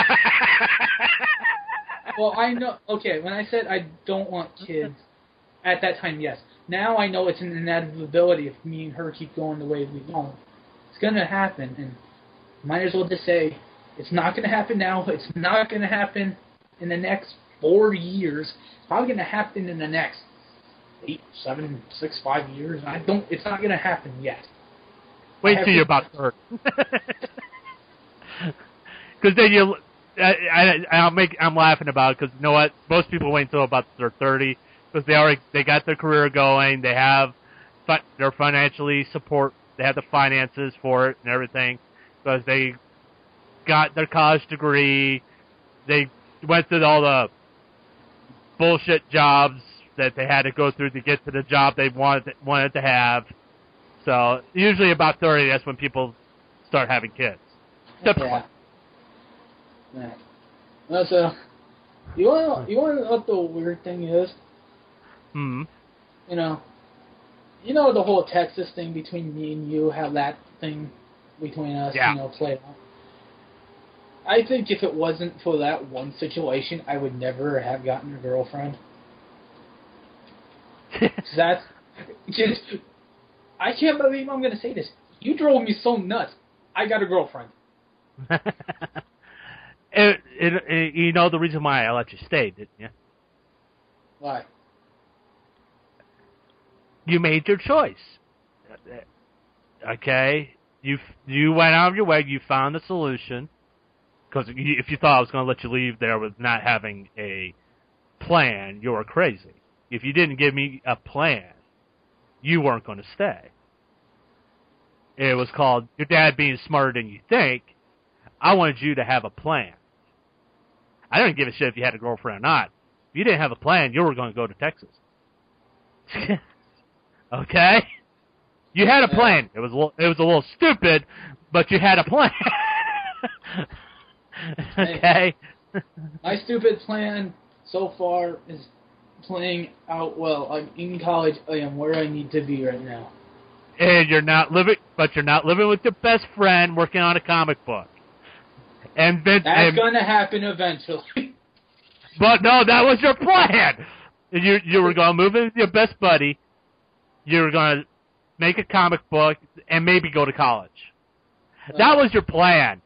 Well, I know. Okay, when I said I don't want kids, at that time, yes. Now I know it's an inevitability if me and her keep going the way we go. It's gonna happen, and might as well just say it's not gonna happen now. It's not gonna happen in the next four years. It's probably gonna happen in the next eight, seven, six, five years. I don't. It's not gonna happen yet. Wait I till have you're to- about thirty. Because then you, I, I, I'm make, I'm laughing about it because you know what? Most people wait until about they're thirty because they already they got their career going. They have, fi- they're financially support. They have the finances for it and everything because they got their college degree. They went through all the bullshit jobs that they had to go through to get to the job they wanted wanted to have. So usually about thirty, that's when people start having kids. Typically. Yeah. Yeah. Well, so You want to you want to know what the weird thing is? Hmm. You know, you know the whole Texas thing between me and you, how that thing between us, Yeah. you know, played out. I think if it wasn't for that one situation, I would never have gotten a girlfriend. 'Cause that's just, I can't believe I'm going to say this. You drove me so nuts. I got a girlfriend. it, it, it, you know the reason why I let you stay, didn't you? Why? You made your choice. Okay? You you went out of your way. You found a solution. Because if you thought I was going to let you leave there with not having a plan, you were crazy. If you didn't give me a plan, you weren't going to stay. It was called your dad being smarter than you think. I wanted you to have a plan. I didn't give a shit if you had a girlfriend or not. If you didn't have a plan, you were going to go to Texas. Okay? You had a plan. It was a little, it was a little stupid, but you had a plan. Okay? My stupid plan so far is playing out well. I'm in college. I am where I need to be right now. And you're not living, but you're not living with your best friend working on a comic book. And then, That's and, going to happen eventually. But no, that was your plan. You you were going to move in with your best buddy. You were going to make a comic book and maybe go to college. That was your plan.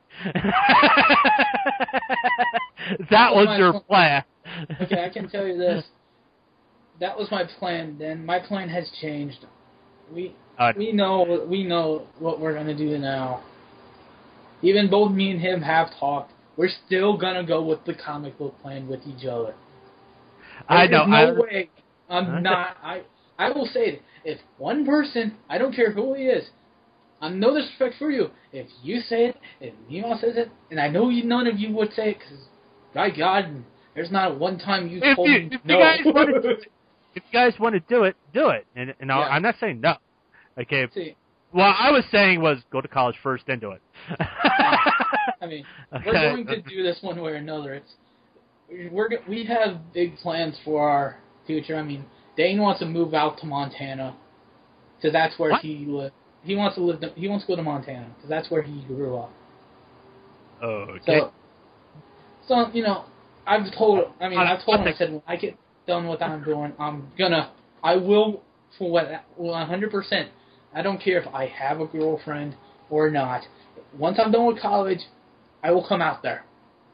That was your plan. Okay, I can tell you this. That was my plan then. My plan has changed. We Uh, we know we know what we're gonna do now. Even both me and him have talked. We're still gonna go with the comic book plan with each other. I know. There's no I, way I'm not. I I will say it. If one person, I don't care who he is, I'm no disrespect for you. If you say it, if Mima says it, and I know you, none of you would say it, because by God, there's not one time you if told you, me if no. you guys want to, if you guys want to do it, do it. And, and Yeah. I'm not saying no. Okay. See, What I was saying was go to college first, then do it. I mean, Okay. we're going to do this one way or another. It's we're go- we have big plans for our future. I mean, Dane wants to move out to Montana, because that's where What? he lives. He wants to live. He wants to go to Montana because that's where he grew up. Okay. So, so you know, I've told. I mean, I've told him. I said when I get done with what I'm doing, I'm gonna. I will for what one hundred percent. I don't care if I have a girlfriend or not. Once I'm done with college, I will come out there.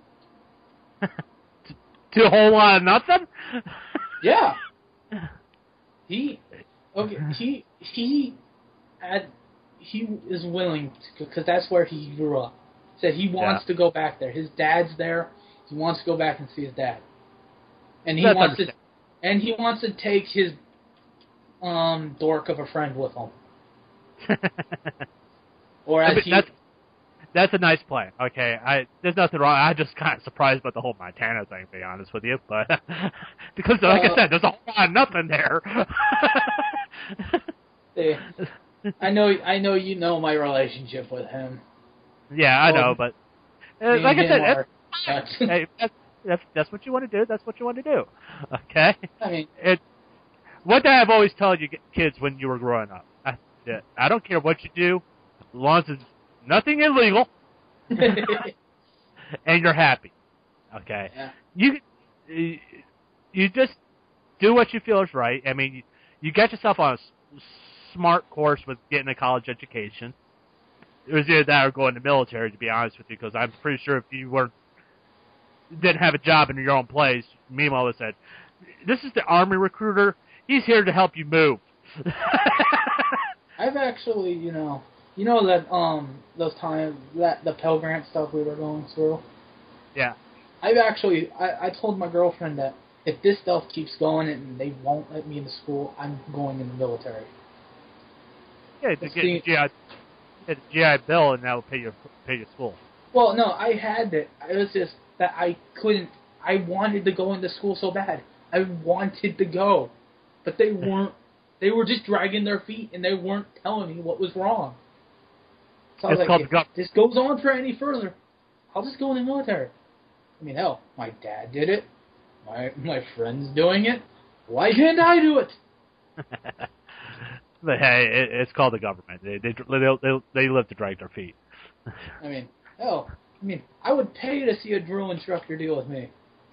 To a whole lot of nothing? Yeah. He, okay. He he, had, he is willing because that's where he grew up. Said he wants Yeah. to go back there. His dad's there. He wants to go back and see his dad. And he That's wants to, understandable. and he wants to take his um dork of a friend with him. Or I as mean, he, that's that's a nice plan. Okay, I there's nothing wrong. I'm just kind of surprised about the whole Montana thing, to be honest with you. But because, like Uh, I said, there's a whole lot of nothing there. eh, I know I know you know my relationship with him. Yeah, I know, Well, but uh, Me like and I said, him are- that's, hey, that's, that's that's what you want to do. That's what you want to do. Okay. I mean, It. One thing I've always told you kids when you were growing up, I, that I don't care what you do, as long as it's nothing illegal and you're happy. Okay. yeah. You you just do what you feel is right. I mean, you, you get yourself on a s- smart course with getting a college education. It was either that or going to the military, to be honest with you, because I'm pretty sure if you weren't didn't have a job in your own place, Mimo would have said, "This is the Army recruiter. He's here to help you move." I've actually, you know, you know that um those times that the Pell Grant stuff we were going through. Yeah. I've actually, I, I told my girlfriend that if this stuff keeps going and they won't let me into school, I'm going in the military. Yeah, to It's get being- the G I, get the G I Bill, and that will pay your pay your school. Well, no, I had it. It was just that I couldn't. I wanted to go into school so bad. I wanted to go, but they weren't. They were just dragging their feet, and they weren't telling me what was wrong. So I was It's like, called if the gov- this goes on for any further, I'll just go in the military. I mean, hell, my dad did it. my my friend's doing it. Why can't I do it? But hey, it, it's called the government. They they they they, they live to drag their feet. I mean, hell, I mean, I would pay to see a drill instructor deal with me.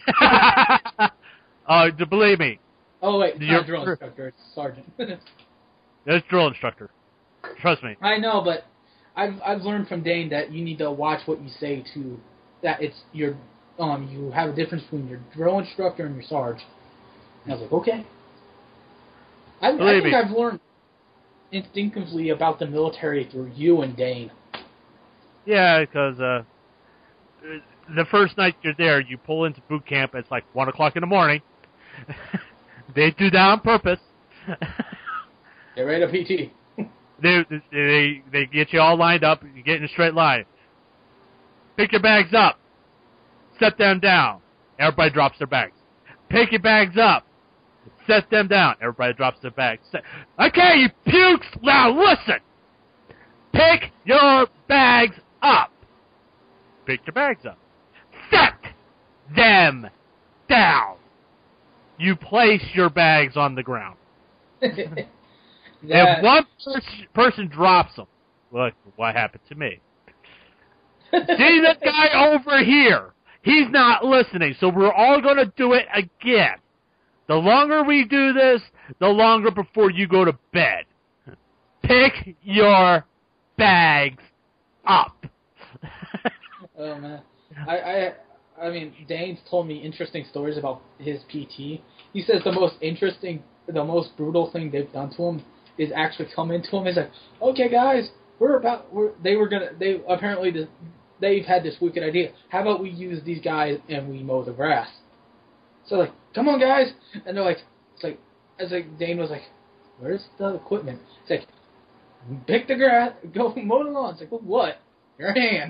Oh, uh, believe me. Oh wait, it's You're, not a drill instructor, it's a sergeant. There's drill instructor. Trust me. I know, but I've I've learned from Dane that you need to watch what you say to that it's your um you have a difference between your drill instructor and your sarge. And I was like, okay. I, I think me. I've learned instinctively about the military through you and Dane. Yeah, because uh, the first night you're there, you pull into boot camp. It's like one o'clock in the morning. They do that on purpose. Get ready to P T. They, they they get you all lined up. You get in a straight line. Pick your bags up. Set them down. Everybody drops their bags. Pick your bags up. Set them down. Everybody drops their bags. Set. Okay, you pukes. Now listen. Pick your bags up. Pick your bags up. Set them down. You place your bags on the ground. That, If one pers- person drops them, look what happened to me. See this guy over here? He's not listening, so we're all going to do it again. The longer we do this, the longer before you go to bed. Pick your bags up. Oh man, I, I I mean Dane's told me interesting stories about his P T. He says the most interesting, the most brutal thing they've done to him is actually come into him. He's like, okay guys, we're about we're they were gonna they apparently this, they've had this wicked idea. How about we use these guys and we mow the grass? So like, come on guys, and they're like, it's like, it's like Dane was like, where's the equipment? It's like, pick the grass, go mow the lawn. It's like, well, what? Your hands.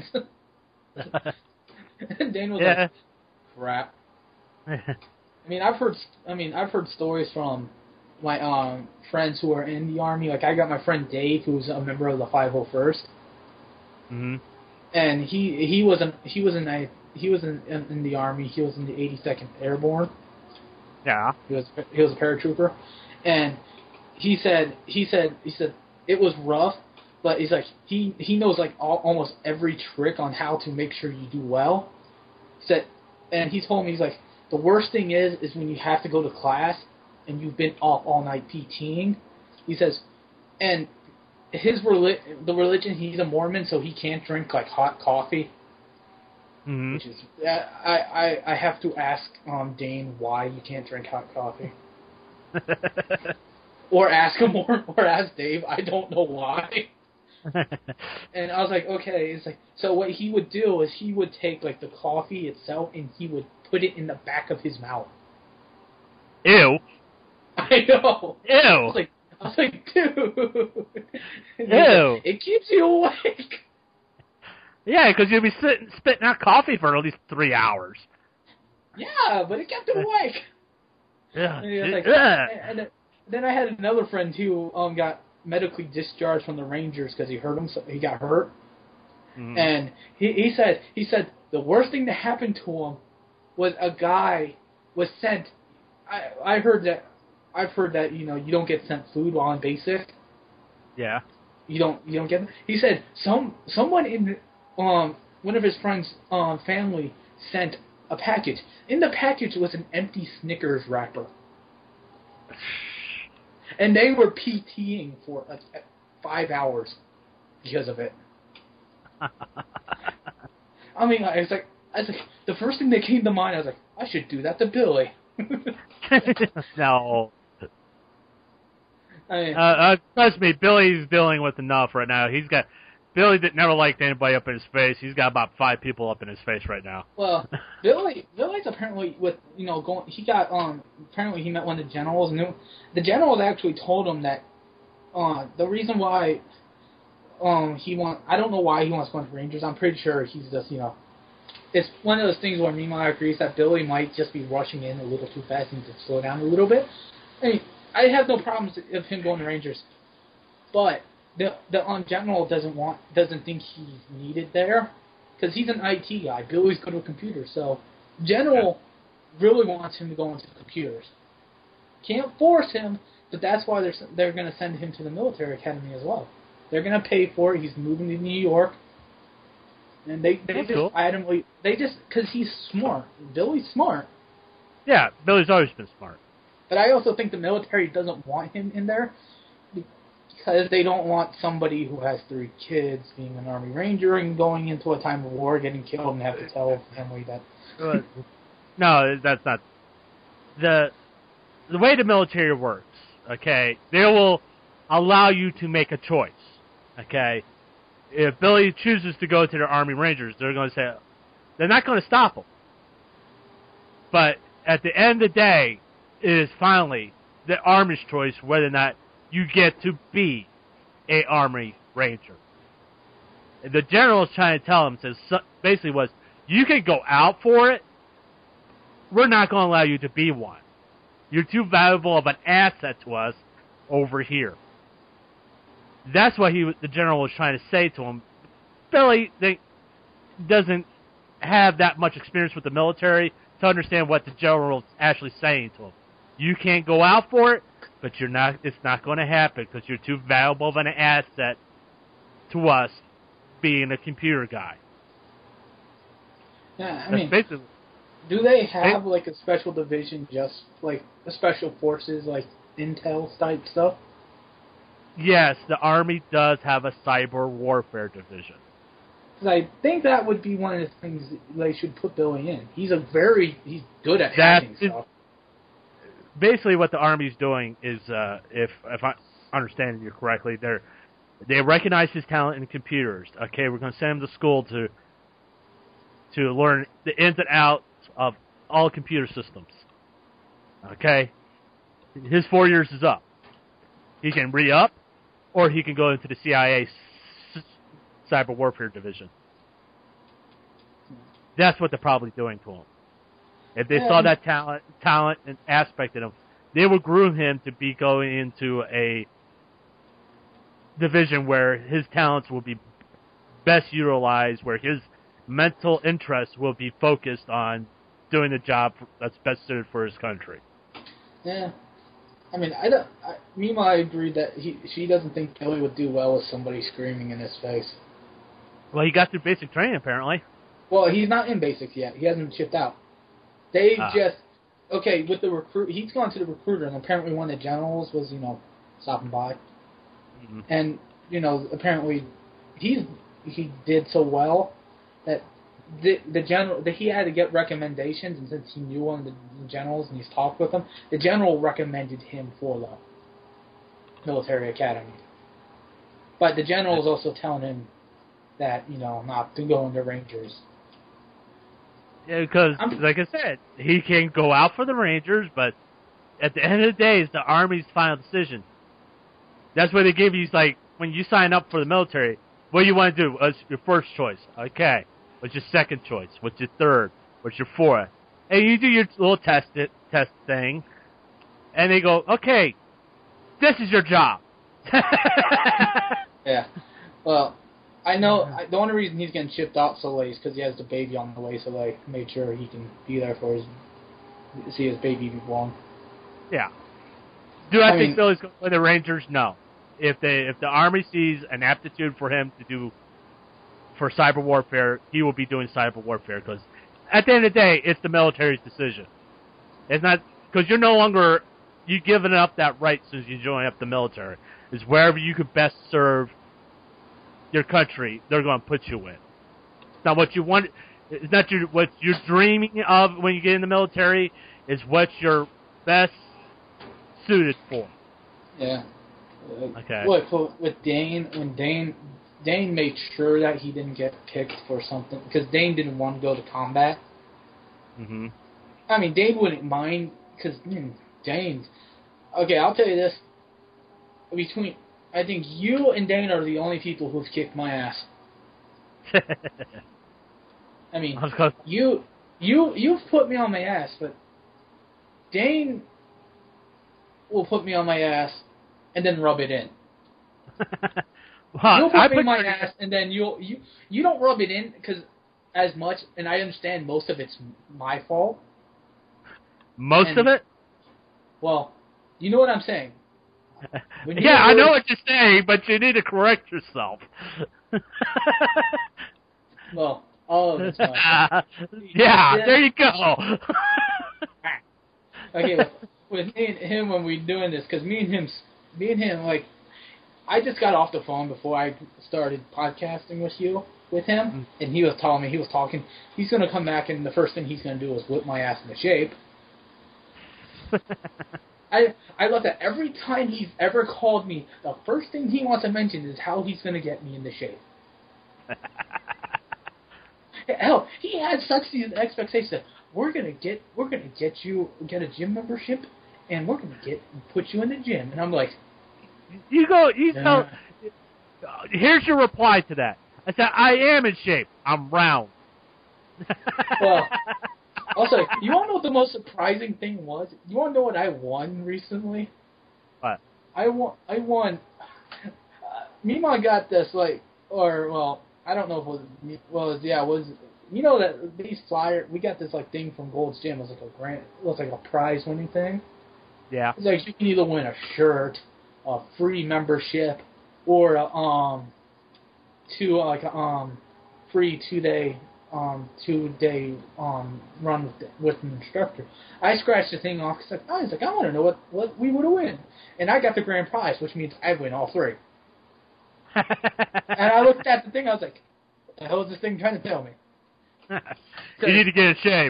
And Dane was Yeah. like, crap. I mean, I've heard. I mean, I've heard stories from my um friends who are in the army. Like, I got my friend Dave, who's a member of the five oh first, Mm-hmm. and he he was an he was in a, he was in, in in the army. He was in the eighty-second Airborne. Yeah. He was he was a paratrooper, and he said he said he said it was rough, but he's like he he knows like all, almost every trick on how to make sure you do well. He said, and he told me, he's like, the worst thing is is when you have to go to class and you've been up all night PTing. He says, and his reli- the religion, he's a Mormon, so he can't drink like hot coffee. Mm-hmm. Which is, I, I, I have to ask um, Dane why you can't drink hot coffee. Or ask him, or, or ask Dave. I don't know why. And I was like, okay. It's like, so what he would do is he would take like the coffee itself and he would put it in the back of his mouth. Ew. I know. Ew. I was like, I was like, dude. And he was Ew. like, it keeps you awake. Yeah, because you'll be sitting spitting out coffee for at least three hours. Yeah, but it kept him awake. Yeah. And, he was like, Ugh. and then- then I had another friend who um got medically discharged from the Rangers because he hurt him. He got hurt, Mhm. and he he said he said the worst thing that happened to him was a guy was sent. I I heard that I've heard that you know you don't get sent food while on basic. Yeah. You don't you don't get. He said some someone in um one of his friends' um family sent a package. In the package was an empty Snickers wrapper. And they were PTing for uh, five hours because of it. I mean, I was like, I was like, the first thing that came to mind, I was like, I should do that to Billy. No. I mean, Uh, uh, trust me, Billy's dealing with enough right now. He's got Billy that never liked anybody up in his face. He's got about five people up in his face right now. well, Billy, Billy's apparently with you know going. He got um. Apparently, he met one of the generals, and the generals actually told him that uh the reason why um he want I don't know why he wants to go into Rangers. I'm pretty sure he's just you know. It's one of those things where Nima agrees that Billy might just be rushing in a little too fast and to slow down a little bit. I mean, I have no problems of him going to Rangers, but the the um, general doesn't want doesn't think he's needed there because he's an I T guy. Billy's good with computers, so general really wants him to go into computers. Can't force him, but that's why they're they're going to send him to the military academy as well. They're going to pay for it. He's moving to New York, and they they That's just cool. adamantly they just because he's smart. Billy's smart, Yeah, Billy's always been smart. but I also think the military doesn't want him in there because they don't want somebody who has three kids being an Army Ranger and going into a time of war, getting killed, and have to tell a family that. But- no, that's not the the way the military works. Okay, they will allow you to make a choice. Okay, if Billy chooses to go to the Army Rangers, they're going to say they're not going to stop him. But at the end of the day, it is finally the Army's choice whether or not you get to be a Army Ranger. And the general is trying to tell him, says basically was, you can go out for it. We're not going to allow you to be one. You're too valuable of an asset to us over here. That's what he, the general was trying to say to him. Billy they, doesn't have that much experience with the military to understand what the general is actually saying to him. You can't go out for it, but you're not. It's not going to happen because you're too valuable of an asset to us, being a computer guy. Yeah, I That's mean, basically. do they have like a special division, just like a special forces, like intel type stuff? Yes, the Army does have a cyber warfare division. Because I think that would be one of the things they should put Billy in. He's a very he's good at That hacking is- stuff. Basically, what the Army's doing is, uh, if if I understand you correctly, they're they recognize his talent in computers. Okay, we're going to send him to school to to learn the ins and outs of all computer systems. Okay, his four years is up. He can re-up, or he can go into the C I A s- cyber warfare division. That's what they're probably doing to him. If they saw that talent, talent and aspect in him, they would groom him to be going into a division where his talents will be best utilized, where his mental interests will be focused on doing the job that's best suited for his country. Yeah, I mean, I don't. I, Mima, I agree that he she doesn't think Billy would do well with somebody screaming in his face. Well, he got through basic training, apparently. Well, he's not in basics yet. He hasn't shipped out. They Ah. just okay with the recruit. He's gone to the recruiter, and apparently one of the generals was you know stopping by, Mhm. and you know apparently he's he did so well that the the general that he had to get recommendations, and since he knew one of the generals and he's talked with him, the general recommended him for the military academy. But the general is also telling him that you know not to go into Rangers. Yeah, because, I'm- like I said, he can go out for the Rangers, but at the end of the day, it's the Army's final decision. That's what they give you. It's like, when you sign up for the military, what do you want to do? What's your first choice? Okay. What's your second choice? What's your third? What's your fourth? And you do your little test it, test thing, and they go, okay, this is your job. Yeah. Well, I know I, the only reason he's getting shipped out so late is because he has the baby on the way, so they made sure he can be there for his see his baby be born. Yeah. Do I, I think mean- Billy's going to play the Rangers? No. If they if the Army sees an aptitude for him to do for cyber warfare, he will be doing cyber warfare because at the end of the day, it's the military's decision. It's not because you're no longer you giving up that right as soon as you join up the military. It's wherever you could best serve your country, they're going to put you in. It's not what you want. It's not your, what you're dreaming of when you get in the military. It's what you're best suited for. Yeah. Okay. Look, for- with Dane, when Dane Dane made sure that he didn't get picked for something because Dane didn't want to go to combat. Mm-hmm. I mean, Dane wouldn't mind because mm, Dane. Okay, I'll tell you this. Between, I think you and Dane are the only people who've kicked my ass. I mean, I was gonna, you you you've put me on my ass, but Dane will put me on my ass and then rub it in. well, You'll put I me put on my your- ass and then you'll you you don't rub it in because as much, and I understand most of it's my fault. Most And- of it? Well, you know what I'm saying. When you Yeah, I were- know what you're saying, but you need to correct yourself. Well, all of it's fine. yeah, there you go. Okay, with, with me and him when we doing this, because me and him, me and him, like, I just got off the phone before I started podcasting with you, with him, Mm. and he was telling me, he was talking, he's going to come back, and the first thing he's going to do is whip my ass into shape. I I love that every time he's ever called me, the first thing he wants to mention is how he's going to get me into shape. Hell, he had such these expectations that we're gonna get we're gonna get you get a gym membership, and we're gonna get put you in the gym. And I'm like, You go, you Yeah. tell, here's your reply to that. I said, I am in shape. I'm round. well. Also, you want to know what the most surprising thing was? You want to know what I won recently? What? I won. I won. Uh, Mima got this like, or well, I don't know if it was. me- Well, it was, yeah, it was. You know that these flyer. We got this like thing from Gold's Gym. It was like a grant. It was like a prize winning thing. Yeah. It's like you can either win a shirt, a free membership, or a, um, two like a, um, free two day um two day um run with the, with an instructor. I scratched the thing off because I was like, I want to know what what we would have win, and I got the grand prize, which means I win all three. And I looked at the thing, I was like, what the hell is this thing trying to tell me? You need to get in shape.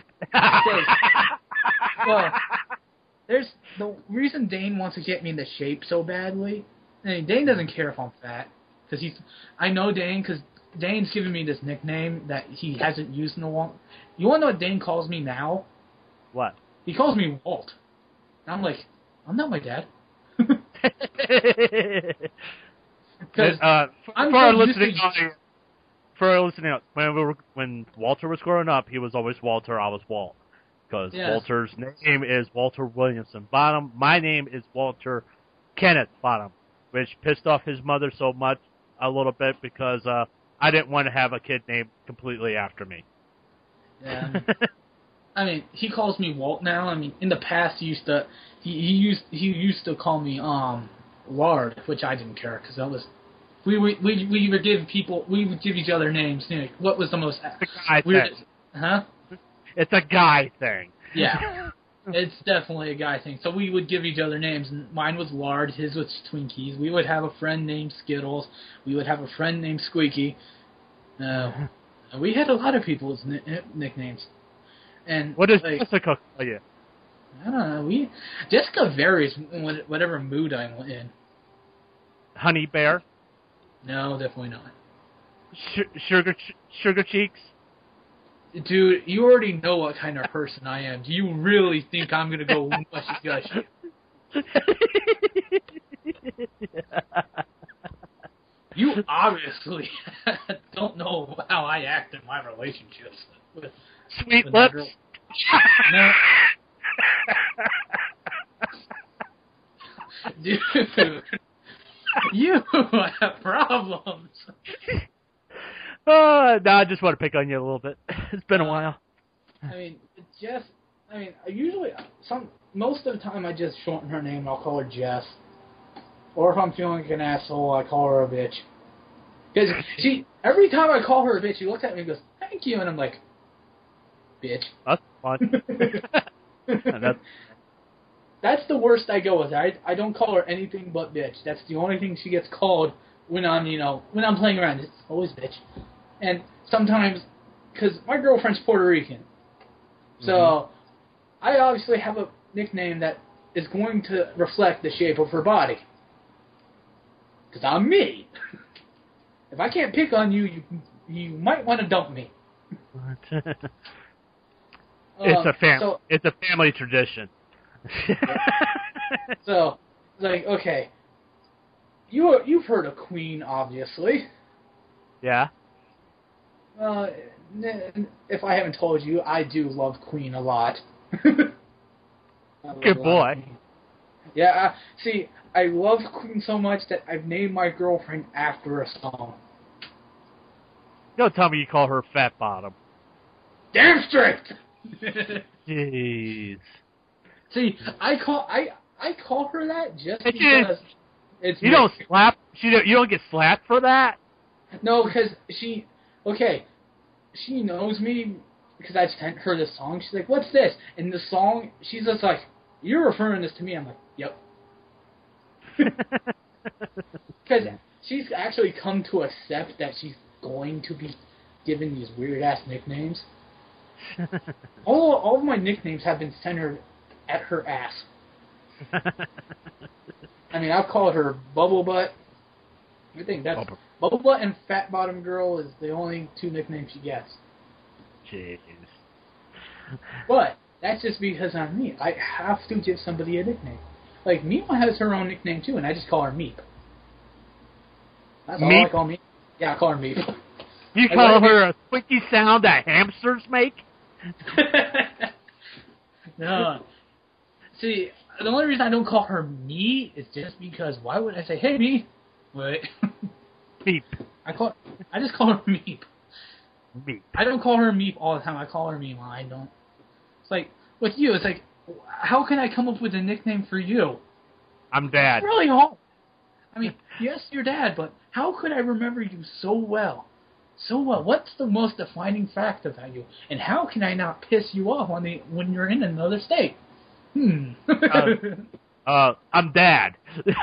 Well, there's the reason Dane wants to get me into shape so badly. I mean, Dane doesn't care if I'm fat because he's. I know Dane because Dane's giving me this nickname that he hasn't used in a while. You want to know what Dane calls me now? What? He calls me Walt. And I'm like, I'm not my dad. Because uh, for, I'm for our so used listening, to- audience- for our listening, audience, when we were, when Walter was growing up, he was always Walter. I was Walt, because Yes. Walter's name is Walter Williamson Bottom. My name is Walter Kenneth Bottom, which pissed off his mother so much a little bit because uh, I didn't want to have a kid named completely after me. yeah, I mean, he calls me Walt now. I mean, in the past, he used to he, he used he used to call me um Lard, which I didn't care because that was we we we we would give people we would give each other names. You know, what was the most It's a guy weird? thing. Huh? It's a guy thing. Yeah, it's definitely a guy thing. So we would give each other names. And mine was Lard, his was Twinkies. We would have a friend named Skittles. We would have a friend named Squeaky. Uh, we had a lot of people's ni- nicknames. And What does like, Jessica call you? I don't know. We Jessica varies in what- whatever mood I'm in. Honey Bear? No, definitely not. Sh- sugar ch- Sugar Cheeks? Dude, you already know what kind of person I am. Do you really think I'm gonna go mushy gushy? You obviously don't know how I act in my relationships with Sweet with my Lips? girl. No. Dude, you have problems. Uh, no, I just want to pick on you a little bit. It's been a while. I mean, Jess. I mean, I usually some most of the time I just shorten her name. I'll call her Jess. Or if I'm feeling like an asshole, I call her a bitch. Because she every time I call her a bitch, she looks at me and goes, "Thank you," and I'm like, "Bitch." That's fun. That's, That's the worst I go with. I I don't call her anything but bitch. That's the only thing she gets called when I'm you know when I'm playing around. It's always bitch. And sometimes, because my girlfriend's Puerto Rican, so Mhm. I obviously have a nickname that is going to reflect the shape of her body. Because I'm me. If I can't pick on you, you you might want to dump me. it's Um, a fam- So, It's a family tradition. so it's like okay, you you've heard of Queen, obviously. Yeah. Uh, n- if I haven't told you, I do love Queen a lot. I love Good a lot of boy. Queen. Yeah, uh, see, I love Queen so much that I've named my girlfriend after a song. Don't tell me you call her Fat Bottom. Damn straight! Jeez. See, I call I I call her that just It because is. it's You me. don't slap. She don't, you don't get slapped for that. No, because she okay, she knows me because I've sent her the song. She's like, "What's this?" And the song, she's just like, "You're referring this to me?" I'm like, "Yep." Because she's actually come to accept that she's going to be given these weird ass nicknames. all all of my nicknames have been centered at her ass. I mean, I've called her Bubble Butt. I think that's Bubble. Bubble Butt and Fat Bottom Girl is the only two nicknames she gets. Jeez. But that's just because I'm me. I have to give somebody a nickname. Like Meepa has her own nickname too, and I just call her Meep. That's all Meep? I call Meep. Yeah, I call her Meep. You I call like her a squeaky sound that hamsters make? No. See, the only reason I don't call her me is just because why would I say, "Hey, me"? Wait. Beep. I call. I just call her Meep. Beep. I don't call her Meep all the time. I call her Meep. I don't. It's like with you. It's like, how can I come up with a nickname for you? I'm dad. It's really hard. I mean, yes, you're dad, but how could I remember you so well? So well. What's the most defining fact about you? And how can I not piss you off when they, when you're in another state? Hmm. Uh, Uh, I'm dad.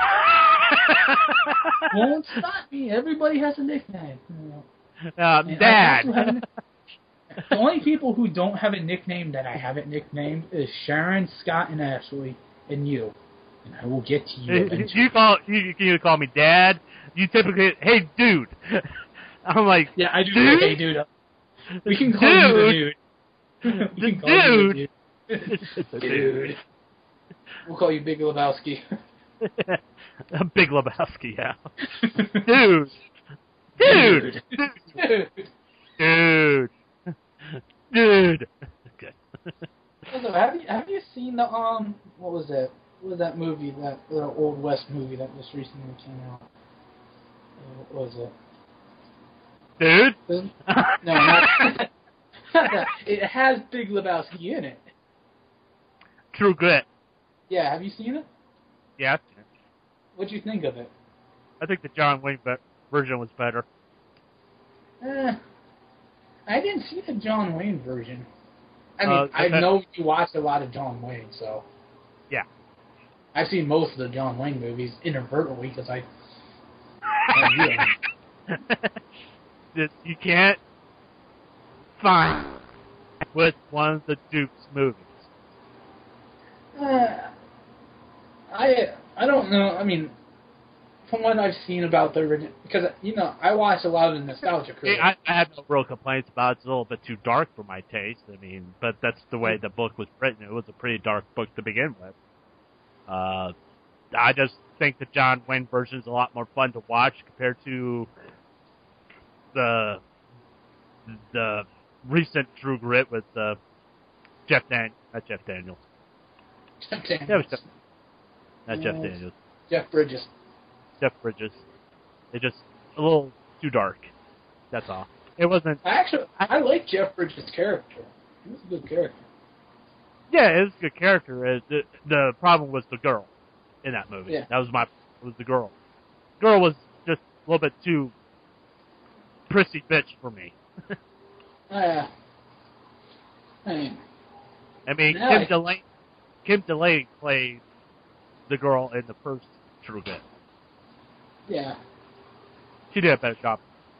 Won't stop me. Everybody has a nickname. You know. Uh, And I dad. also have a- The only people who don't have a nickname that I haven't nicknamed is Sharon, Scott, and Ashley, and you. And I will get to you eventually. You call you, you can either call me dad. You typically, hey dude. I'm like, Yeah, I do. Dude? Hey, dude. We can call you the dude. We The can call you the dude. dude. Dude. We'll call you Big Lebowski. Big Lebowski, yeah. Dude. Dude. Dude. Dude. Dude. Okay. Also, have you have you seen the um what was that what was that movie that the Old West movie that just recently came out? Uh, What was it? Dude. Was- No, not, not that. It has Big Lebowski in it. True Grit. Yeah, have you seen it? Yeah. What'd you think of it? I think the John Wayne be- version was better. Eh, I didn't see the John Wayne version. I mean, Uh, I that- know you watched a lot of John Wayne, so Yeah. I've seen most of the John Wayne movies inadvertently because I. I view them. That you can't find with one of the Duke's movies. Uh, I I don't know. I mean, from what I've seen about the original, because you know I watch a lot of the nostalgia critics. I, I have no real complaints about it. It's a little bit too dark for my taste. I mean, but that's the way the book was written. It was a pretty dark book to begin with. Uh, I just think the John Wayne version is a lot more fun to watch compared to the the recent True Grit with uh, Jeff Dan, not Jeff Daniels. Jeff That was Daniels. Jeff, not Jeff Yes. Daniels. Jeff Bridges. Jeff Bridges. It's just a little too dark. That's all. It wasn't. I actually I like Jeff Bridges' character. He was a good character. Yeah, it was a good character. It, the the problem was the girl in that movie. Yeah. That was my was the girl. Girl was just a little bit too prissy bitch for me. Uh, I mean, I mean, Yeah, Kim I- Delaney, Kim Delaney played the girl in the first True Grit. yeah. She did a better job.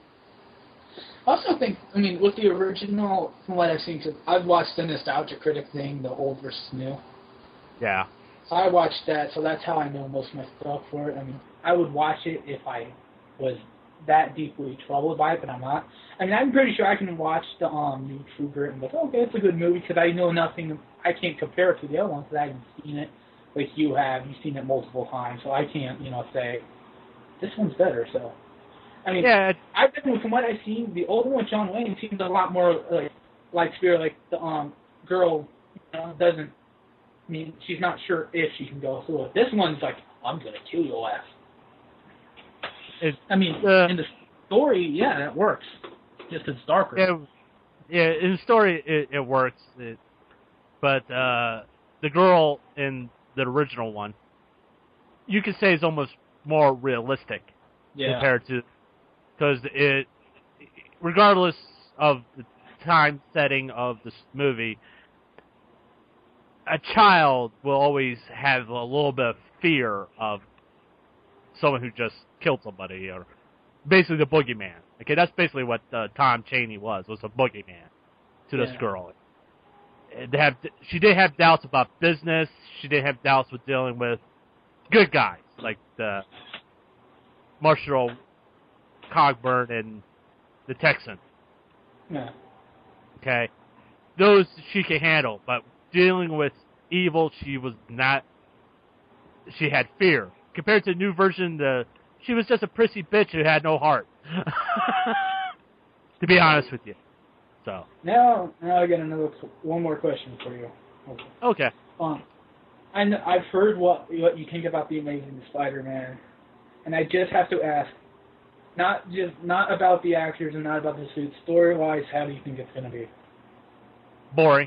I also think, I mean, with the original, from what I've seen, because I've watched the Nostalgia Critic thing, the old versus new. Yeah. So I watched that, so that's how I know most of my stuff for it. I mean, I would watch it if I was that deeply troubled by it, but I'm not. I mean, I'm pretty sure I can watch the um, new True Grit and be like, okay, it's a good movie, because I know nothing, I can't compare it to the other ones, because I haven't seen it like you have. You've seen it multiple times, so I can't, you know, say, this one's better, so. I mean, Yeah. I've been, from what I've seen, the older one, John Wayne, seems a lot more like like Spirit, like the um girl you know, doesn't. I mean, she's not sure if she can go through it. This one's like, I'm gonna kill your ass. It, I mean, uh, in the story, yeah, that works. Just it's darker. yeah. Yeah. In the story, it, it works. It, but uh, the girl in the original one, you could say is almost more realistic Yeah. compared to, because it, regardless of the time setting of this movie, a child will always have a little bit of fear of someone who just killed somebody, or basically the boogeyman. Okay, that's basically what uh, Tom Chaney was, was a boogeyman to this Yeah. girl. They have, she did have doubts about business. She did have doubts with dealing with good guys, like the Marshall Cogburn and the Texan. Yeah. Okay, those she can handle, but dealing with evil, she was not. She had fear. Compared to the new version, the she was just a prissy bitch who had no heart. To be honest with you, so Now, now I got another one more question for you. Okay. okay. Um, I kn- I've heard what what you think about the Amazing Spider-Man, and I just have to ask, not just not about the actors and not about the suits. Story-wise, how do you think it's gonna be? Boring.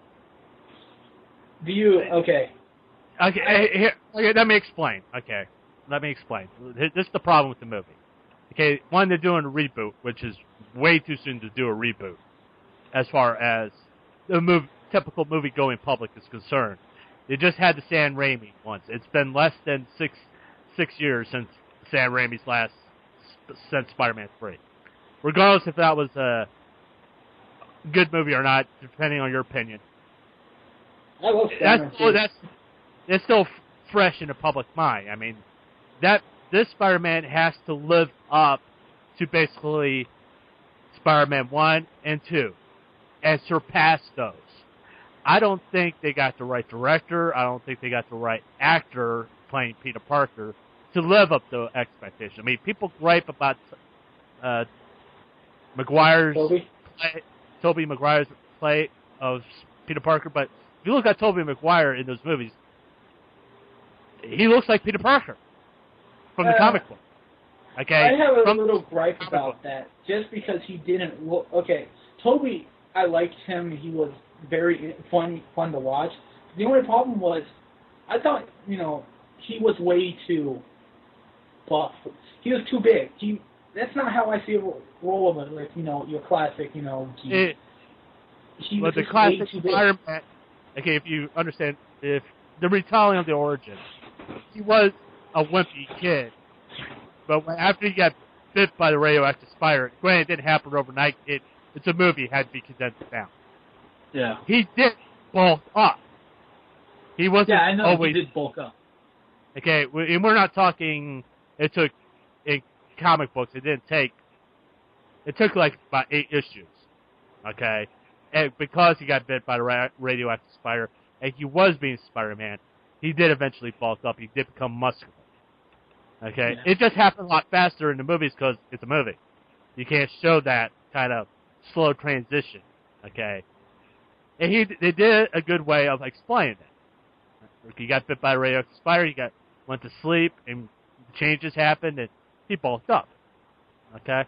Do you okay? Okay, eh, here, okay, let me explain. Okay, let me explain. This is the problem with the movie. Okay, one, they're doing a reboot, which is way too soon to do a reboot, as far as the move, typical movie-going public is concerned. They just had the Sam Raimi once. It's been less than six six years since Sam Raimi's last since Spider-Man three. Regardless if that was a good movie or not, depending on your opinion. I love That's Spider-Man oh, too. that's it's still f- fresh in the public mind. I mean, that this Spider-Man has to live up to basically Spider-Man one and two and surpass those. I don't think they got the right director. I don't think they got the right actor playing Peter Parker to live up to expectation. I mean, people gripe about uh, Maguire's Toby? play, Tobey Maguire's play of Peter Parker, but if you look at Tobey Maguire in those movies, he looks like Peter Parker from the Uh, comic book. Okay, I have a from, little gripe about that, just because he didn't look. Okay, Toby, I liked him. He was very fun, fun to watch. The only problem was, I thought, you know, he was way too buff. He was too big. He. That's not how I see a role of it. Like, you know, your classic, you know. He, it, he but was the just classic way too big. Spider-Man. Okay, if you understand, if the retelling of the origin, he was a wimpy kid, but when, after he got bit by the radioactive spider, granted it didn't happen overnight. It it's a movie, it had to be condensed down. Yeah. He did bulk up. He wasn't Yeah, I know. always He did bulk up. okay. we- And we're not talking. It took in comic books. It didn't take. It took like about eight issues. Okay, and because he got bit by the ra- radioactive spider, and he was being Spider-Man, he did eventually bulk up. He did become muscular. Okay, Yeah. it just happened a lot faster in the movies because it's a movie. You can't show that kind of slow transition. Okay, and he they did a good way of explaining it. He got bit by a radioactive spider. He got went to sleep, and changes happened, and he bulked up. Okay,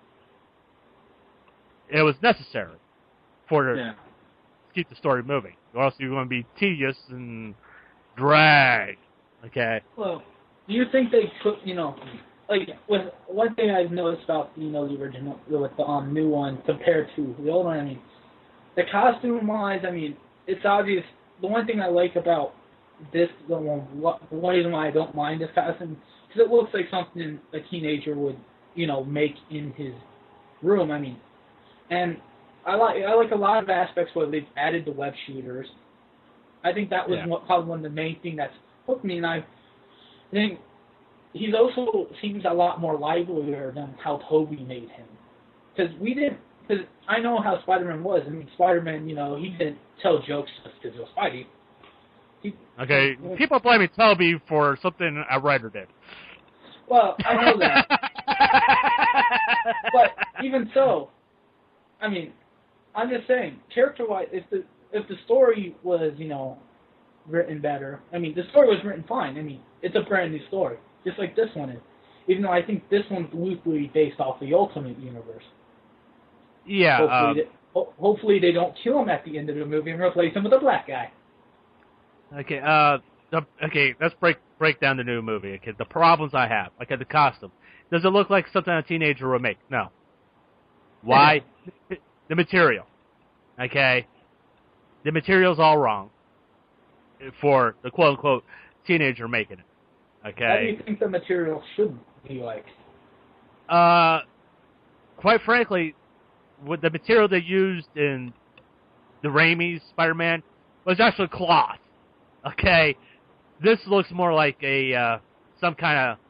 it was necessary for the, Yeah. to keep the story moving, or else you're going to be tedious and drag. Okay. Well, do you think they could, you know, like, with one thing I've noticed about, you know, the original, with the um, new one compared to the old one, I mean, the costume-wise, I mean, it's obvious. The one thing I like about this, the one, the one reason why I don't mind this costume, because it looks like something a teenager would, you know, make in his room. I mean, and I like I like a lot of aspects where they've added the web shooters. I think that was Yeah. what, probably one of the main things that's hooked me, and I think he's also seems a lot more livelier than how Tobey made him. Because we didn't, because I know how Spider-Man was. I mean, Spider-Man, you know, he didn't tell jokes just because it was Spidey. He, Okay. he- People blaming Toby for something a writer did. Well, I know that. But even so, I mean, I'm just saying, character-wise, if the if the story was, you know, written better, I mean, the story was written fine. I mean, it's a brand new story, just like this one is. Even though I think this one's loosely based off the Ultimate Universe. Yeah. Hopefully, Um, they, ho- hopefully they don't kill him at the end of the movie and replace him with a black guy. Okay, uh, the, okay, let's break break down the new movie. Okay, the problems I have. Okay, the costume. Does it look like something a teenager would make? No. Why? The material. Okay, the material's all wrong for the quote unquote teenager making it. Okay. How do you think the material should be like? Uh, quite frankly, with the material they used in the Raimi's Spider-Man was actually cloth. Okay, this looks more like a uh, some kind of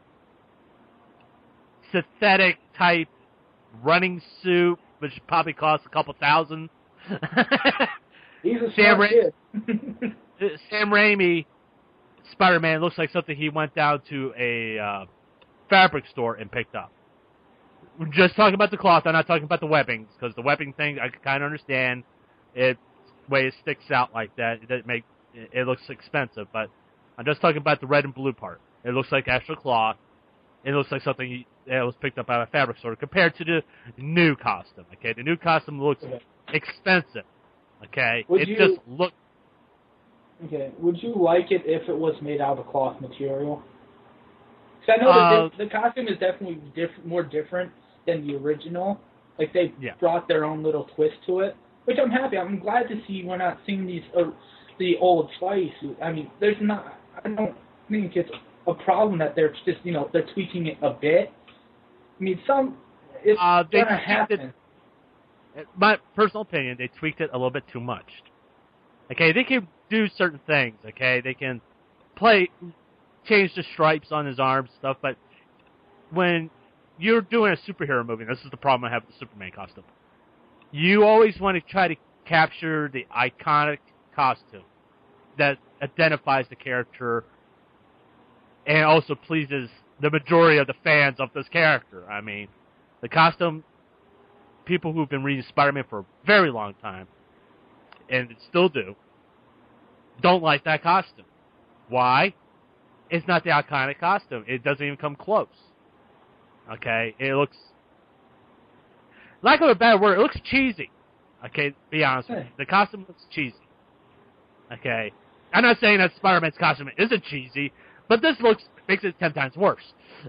synthetic type running suit, which probably costs a couple thousand. He's a Sam smart Ra- kid. Sam Raimi Spider-Man looks like something he went down to a uh, fabric store and picked up. We're just talking about the cloth. I'm not talking about the webbings, because the webbing thing I can kind of understand. It way it sticks out like that. It doesn't make it, it looks expensive, but I'm just talking about the red and blue part. It looks like actual cloth. It looks like something that was picked up out of a fabric store compared to the new costume. Okay, the new costume looks Okay. expensive. Okay, Would it you- just looks. Okay. Would you like it if it was made out of cloth material? Because I know Uh, the, the costume is definitely diff- more different than the original. Like they Yeah. brought their own little twist to it, which I'm happy. I'm glad to see we're not seeing these uh, the old Spidey suit. I mean, there's not. I don't think it's a problem that they're just you know they're tweaking it a bit. I mean, some it's Uh, they gonna tweaked happen. it- My personal opinion, they tweaked it a little bit too much. Okay, they can do certain things. Okay, they can play, change the stripes on his arms, stuff. But when you're doing a superhero movie, this is the problem I have with the Superman costume. You always want to try to capture the iconic costume that identifies the character and also pleases the majority of the fans of this character. I mean, the costume, people who've been reading Spider-Man for a very long time, and still do, don't like that costume. Why? It's not the iconic costume. It doesn't even come close. Okay? It looks, lack of a better word, it looks cheesy. Okay, be honest with you. The costume looks cheesy. Okay? I'm not saying that Spider-Man's costume isn't cheesy, but this looks, makes it ten times worse.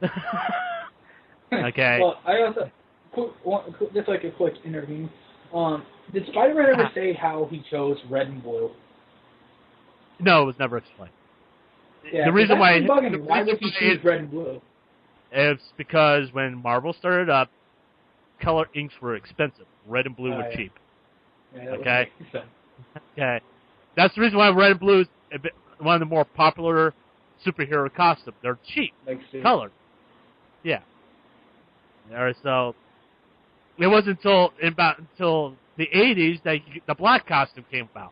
Okay? Well, I also quick, one, quick, just like a quick interview. Um, did Spider-Man ever say how he chose red and blue? No, it was never explained. Yeah, the reason that's why, been bugging the me. Why reason would he why choose it- red and blue? It's because when Marvel started up, color inks were expensive. Red and blue Oh, were yeah. cheap. Yeah, that Okay. would make sense. Okay, that's the reason why red and blue is a bit, one of the more popular superhero costumes. They're cheap, Makes sense. colored. Yeah. All right, so it wasn't until about until the eighties that you, the black costume came about.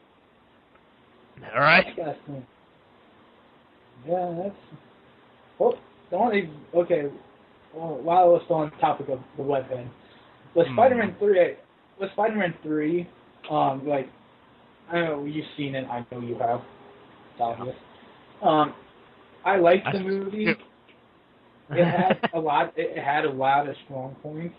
All right. That's cool. Yeah, that's. Well, the only okay. Well, while we're still on the topic of the weapon, with Hmm. Spider-Man three, with Spider-Man three, um, like I know you've seen it. I know you have. It's obvious. Um, I liked the I- movie. It had a lot. It had a lot of strong points,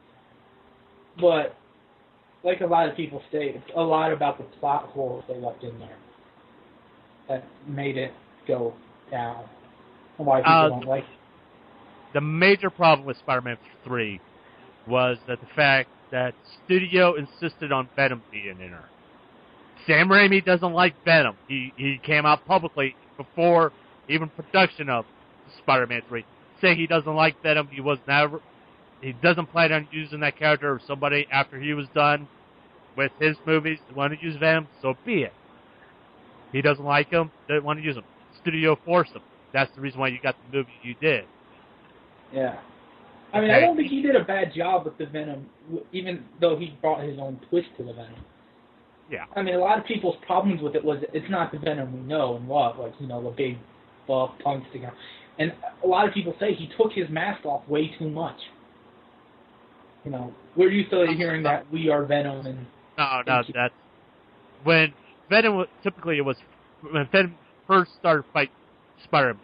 but like a lot of people say, it's a lot about the plot holes they left in there that made it go down. And why people Uh, don't like. The major problem with Spider-Man three was that the fact that studio insisted on Venom being in her. Sam Raimi doesn't like Venom. He he came out publicly before even production of Spider-Man three, saying he doesn't like Venom. He was never, he doesn't plan on using that character or somebody after he was done with his movies. Want to use Venom, so be it. He doesn't like him. Didn't want to use him. Studio forced him. That's the reason why you got the movie you did. Yeah. I mean, I Okay. don't think he did a bad job with the Venom, even though he brought his own twist to the Venom. Yeah. I mean, a lot of people's problems with it was it's not the Venom we know and love, like, you know, the big buff tongue sticking out. And a lot of people say he took his mask off way too much. You know, we're used to hearing that we are Venom and No, no, Thank you. that's when Venom was, typically it was when Venom first started fight Spider-Man.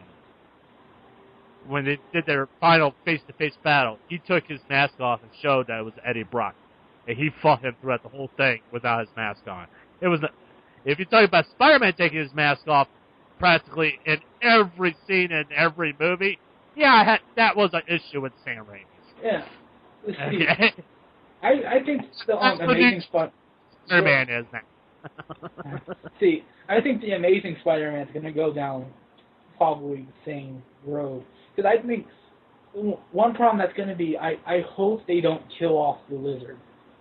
When they did their final face-to-face battle, he took his mask off and showed that it was Eddie Brock, and he fought him throughout the whole thing without his mask on. It was, not, if you're talking about Spider-Man taking his mask off, practically in every scene in every movie, yeah, I had, that was an issue with Sam Raimi's. Yeah. See, Okay. I I think the um, That's what Amazing the- Spider. Spider-Man is now. See, I think the Amazing Spider-Man is going to go down probably the same road. Because I think one problem that's going to be, I, I hope they don't kill off the Lizard.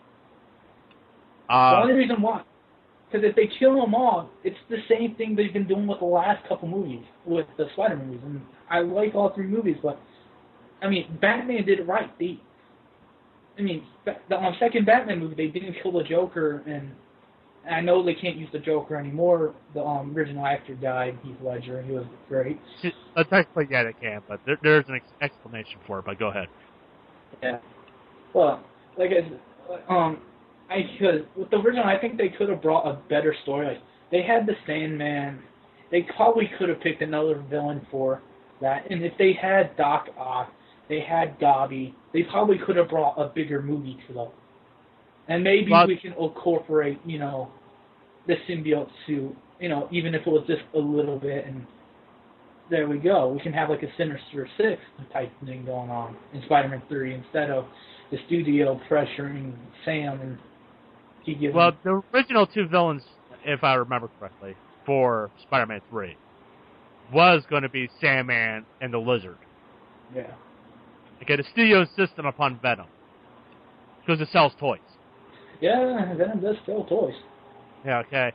Uh, the only reason why. Because if they kill him off, it's the same thing they've been doing with the last couple movies, with the Spider movies. And I like all three movies, but, I mean, Batman did it right. They, I mean, the um, second Batman movie, they didn't kill the Joker, and I know they can't use the Joker anymore. The um, original actor died, Heath Ledger, and he was great. uh, technically, yeah, they can, but there, there's an ex- explanation for it, but go ahead. Yeah. Well, like I said, um, I could, with the original, I think they could have brought a better story. Like, they had the Sandman. They probably could have picked another villain for that. And if they had Doc Ock, they had Dobby, they probably could have brought a bigger movie to them. And maybe But, we can incorporate, you know, the symbiote suit, you know, even if it was just a little bit, and there we go. We can have like a Sinister Six type thing going on in Spider-Man three instead of the studio pressuring Sam and he gives well, him, the original two villains, if I remember correctly, for Spider-Man three was going to be Sandman and the Lizard. yeah. Okay, the studio insisted upon Venom because it sells toys. Yeah, Venom does sell toys. Yeah, okay.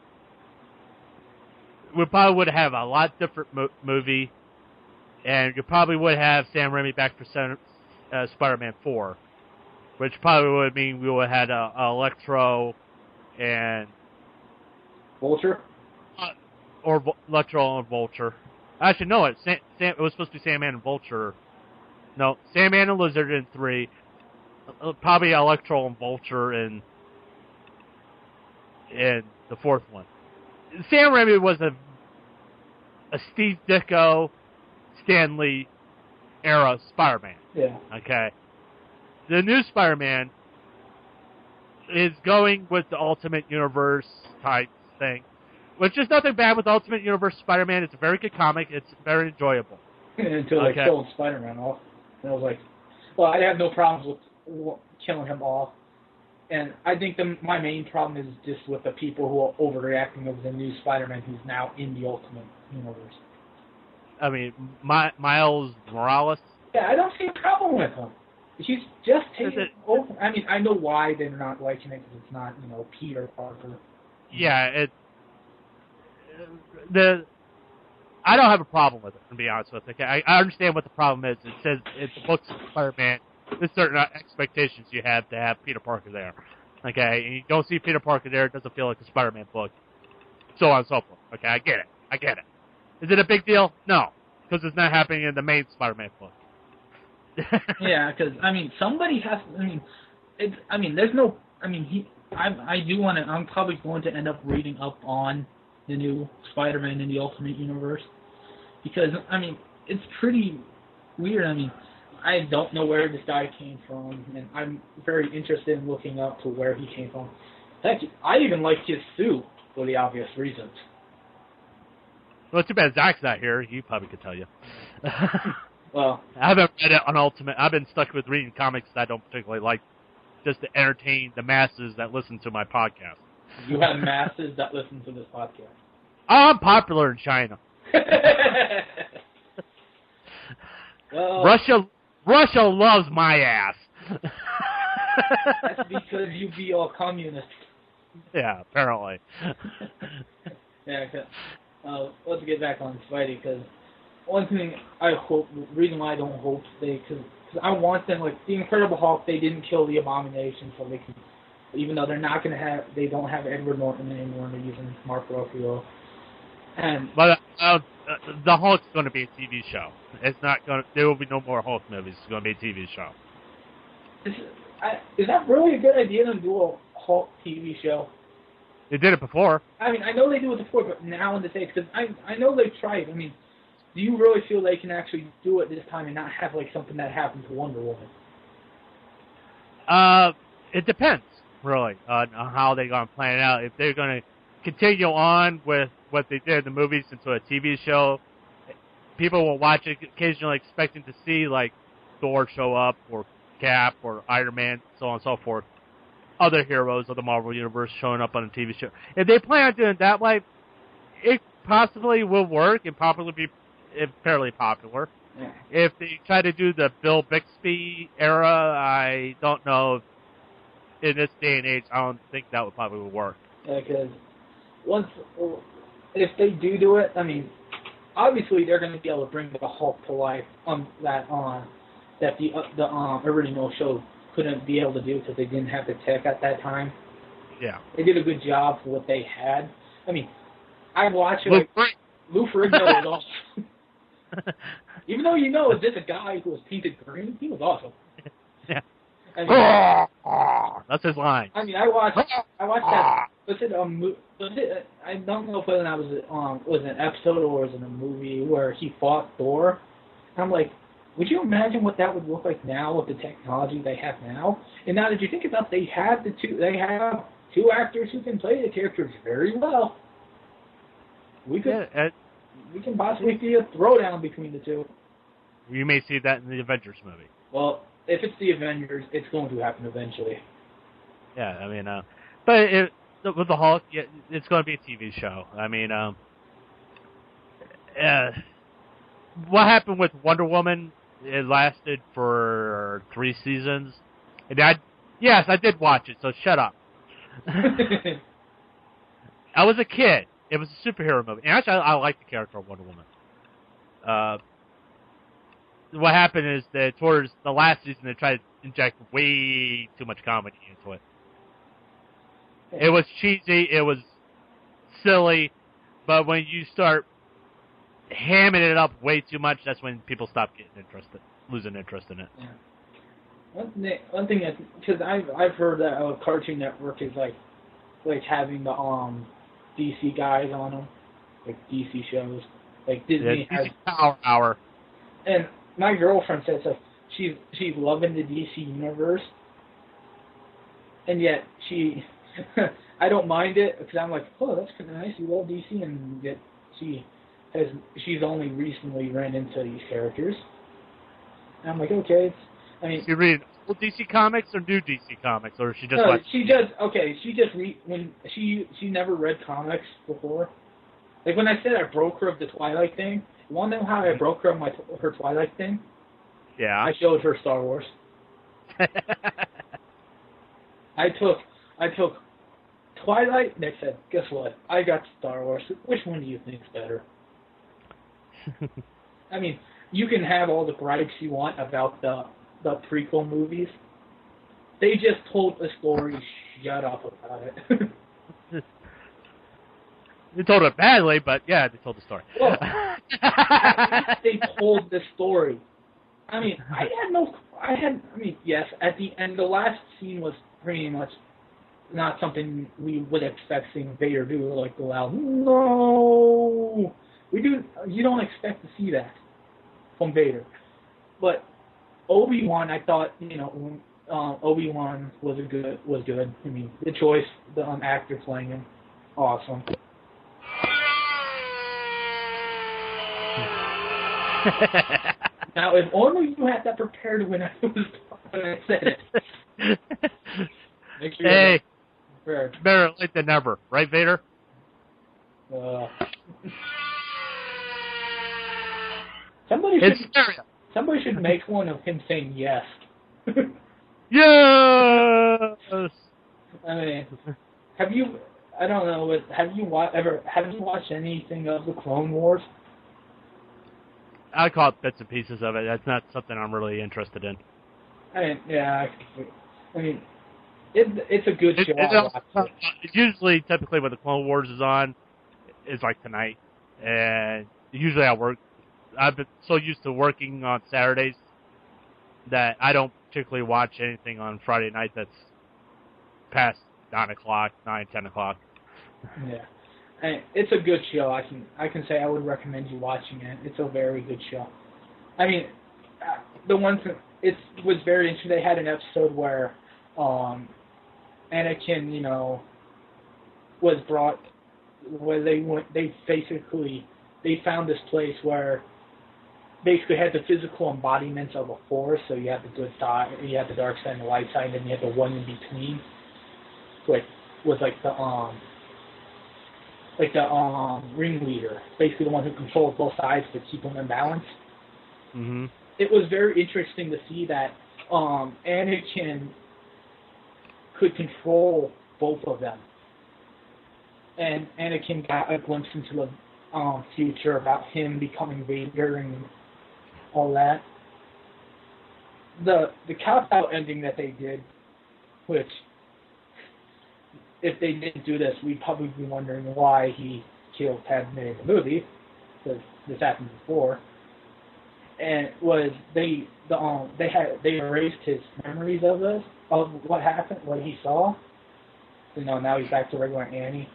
We probably would have a lot different mo- movie, and you probably would have Sam Raimi back for Sen- uh, Spider-Man four, which probably would mean we would have had uh, Electro and Vulture? uh, or Vo- Electro and Vulture. Actually, no, it Sam, Sam, it was supposed to be Sandman and Vulture. No, Sandman and Lizard in three. Uh, probably Electro and Vulture in in the fourth one. Sam Raimi was a a Steve Ditko, Stan Lee era Spider-Man. Yeah. Okay. The new Spider-Man is going with the Ultimate Universe type thing, which is nothing bad with Ultimate Universe Spider-Man. It's a very good comic. It's very enjoyable. Until they Okay. killed Spider-Man off. And I was like, well, I have no problems with killing him off. And I think the, my main problem is just with the people who are overreacting over the new Spider-Man who's now in the Ultimate Universe. I mean, My, Miles Morales. Yeah, I don't see a problem with him. He's just taking it- over. I mean, I know why they're not liking it because it's not, you know, Peter Parker. Yeah, it. The. I don't have a problem with it, to be honest with you. Okay? I, I understand what the problem is. It says in the books of Spider-Man, there's certain expectations you have to have Peter Parker there. Okay, and you don't see Peter Parker there, it doesn't feel like a Spider-Man book. So on and so forth. Okay, I get it. I get it. Is it a big deal? No, because it's not happening in the main Spider-Man book. Yeah, because I mean, somebody has. I mean, it's. I mean, there's no. I mean, he. I. I do want to. I'm probably going to end up reading up on the new Spider-Man in the Ultimate Universe because I mean, it's pretty weird. I mean, I don't know where this guy came from, and I'm very interested in looking up to where he came from. Heck, I even like his suit for the obvious reasons. Well, too bad Zach's not here. He probably could tell you. Well, I haven't read it on Ultimate. I've been stuck with reading comics that I don't particularly like, just to entertain the masses that listen to my podcast. you have masses that listen to this podcast. I'm popular in China. Well, Russia, Russia loves my ass. that's because you be all communist. Yeah, apparently. Yeah, 'cause, uh, let's get back on Spidey, because one thing I hope, the reason why I don't hope they, because I want them, like, the Incredible Hulk, they didn't kill the Abomination, so they can, even though they're not going to have, they don't have Edward Norton anymore, they're using Mark Ruffalo. And, But uh, the Hulk's going to be a T V show. It's not going. to... There will be no more Hulk movies. It's going to be a T V show. is, I, is that really a good idea to do a Hulk T V show? They did it before. I mean, I know they do it before, but now in the States, because I, I know they've tried. I mean, do you really feel they can actually do it this time and not have, like, something that happened to Wonder Woman? Uh, it depends, really, on, on how they're going to plan it out. If they're going to continue on with what they did in the movies into a T V show. People will watch it occasionally expecting to see, like, Thor show up, or Cap, or Iron Man, so on and so forth. Other heroes of the Marvel Universe showing up on a T V show. If they plan on doing it that way, it possibly will work and probably be fairly popular. Yeah. If they try to do the Bill Bixby era, I don't know. If, in this day and age, I don't think that would probably work. Yeah, because once, if they do do it, I mean, obviously they're going to be able to bring the Hulk to life. Um, that uh, that the uh, the um, original show couldn't be able to do because they didn't have the tech at that time. Yeah. They did a good job for what they had. I mean, I watched it. Lou Like, Lou Ferrigno was awesome. Even though you know it's just a guy who was painted green, he was awesome. Yeah. I mean, that's his line. I mean, I watched, I watched that. Was it um? Was it? I don't know if whether that was um was it an episode or was it a movie where he fought Thor. And I'm like, would you imagine what that would look like now with the technology they have now? And now that you think about, it, they have the two, they have two actors who can play the characters very well. We could, Yeah, and we can possibly see a throwdown between the two. you may see that in the Avengers movie. Well, if it's the Avengers, it's going to happen eventually. Yeah, I mean, uh, but it, with the Hulk, yeah, it's going to be a T V show. I mean, um, uh, what happened with Wonder Woman? It lasted for three seasons, and I, yes, I did watch it. So shut up. I was a kid. It was a superhero movie, and actually, I, I like the character of Wonder Woman. Uh, what happened is that towards the last season, they tried to inject way too much comedy into it. It was cheesy, it was silly, but when you start hamming it up way too much, that's when people stop getting interested, losing interest in it. Yeah. One thing, one thing that, because I've I've heard that uh, Cartoon Network is like like having the um D C guys on them, like D C shows, like Disney Yeah, has. D C Power Hour. And my girlfriend says like she's she's loving the D C universe, and yet she. I don't mind it because I'm like, oh, that's kind of nice. You love D C, and yet she has she's only recently ran into these characters. And I'm like, okay, it's, I mean, She read old D C comics or new D C comics, or she just no, like she just okay. She just re when she she never read comics before. Like when I said I broke her of the Twilight thing. You want to know how I broke her of my her Twilight thing? yeah. I showed her Star Wars. I took I took Twilight, and I said, guess what? I got Star Wars. Which one do you think's better? I mean, you can have all the gripes you want about the the prequel movies. They just told a story. Shut up about it. They told it badly, but yeah, they told the story. Well, at least they told the story. I mean, I had no. I had. I mean, yes. At the end, the last scene was pretty much not something we would expect seeing Vader do, like go out. No, we do. You don't expect to see that from Vader. But Obi-Wan, I thought, you know, uh, Obi-Wan was a good. Was good. I mean, the choice, the um, actor playing him, awesome. Now, if only you had that prepared when I was when I said it. Make sure Hey, you're prepared. better late than never, right, Vader? Uh, somebody It's should scary. somebody should make one of him saying yes. Yes. I mean, have you? I don't know. but Have you wa- ever? Have you watched anything of the Clone Wars? I caught bits and pieces of it. That's not something I'm really interested in. I mean, yeah. I, I mean, it, it's a good It, show. it I also- watched it. usually, typically, when the Clone Wars is on, is like tonight, and usually I work. I've been so used to working on Saturdays that I don't particularly watch anything on Friday night that's past nine o'clock, nine, ten o'clock. Yeah, and it's a good show. I can I can say I would recommend you watching it. It's a very good show. I mean, uh, the one thing it was very interesting. They had an episode where um, Anakin, you know, was brought where they went. They basically they found this place where basically had the physical embodiments of a force. So you have the good side, you have the dark side and the light side, and then you have the one in between, which was like the um like the um ringleader, basically the one who controls both sides to keep them in balance. Mm-hmm. It was very interesting to see that um, Anakin could control both of them. And Anakin got a glimpse into the um, future about him becoming Vader and all that. The the cop-out ending that they did, which, if they didn't do this, we'd probably be wondering why he killed Padme in the movie, because this happened before. And was they the um they had they erased his memories of this of what happened, what he saw. You know, now he's back to regular Annie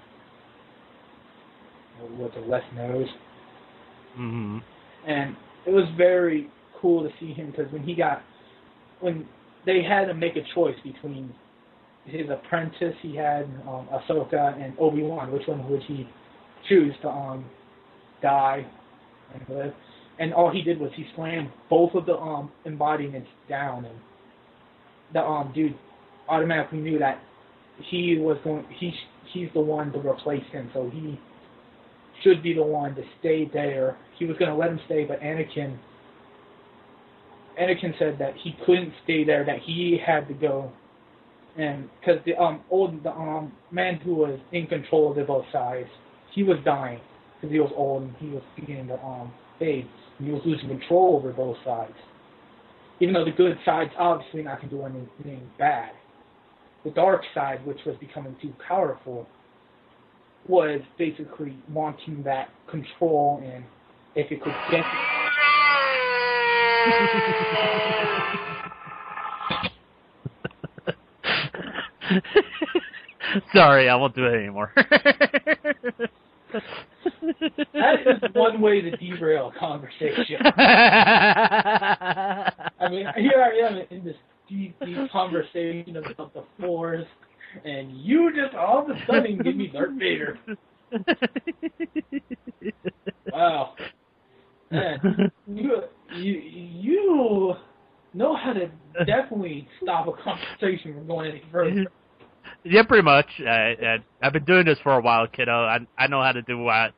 with a less nose. Mm-hmm. And it was very cool to see him, because when he got when they had to make a choice between his apprentice he had, um, Ahsoka, and Obi-Wan, which one would he choose to um die and live? And all he did was he slammed both of the um embodiments down, and the um dude automatically knew that he was going he he's the one to replace him, so he should be the one to stay there. He was going to let him stay, but Anakin Anakin said that he couldn't stay there, that he had to go, and because the um old the um man who was in control of the both sides, he was dying because he was old and he was beginning to um fade. He was losing control over both sides. Even though the good side's obviously not going to do anything bad. The dark side, which was becoming too powerful, was basically wanting that control, and if it could get Sorry, I won't do it anymore. That is one way to derail a conversation. I mean, here I am in this deep, deep conversation about the Force, and you just all of a sudden give me Darth Vader. Wow. Man, you, you, you know how to definitely stop a conversation from going any further. Yeah, pretty much. I, I, I've been doing this for a while, kiddo. I, I know how to do what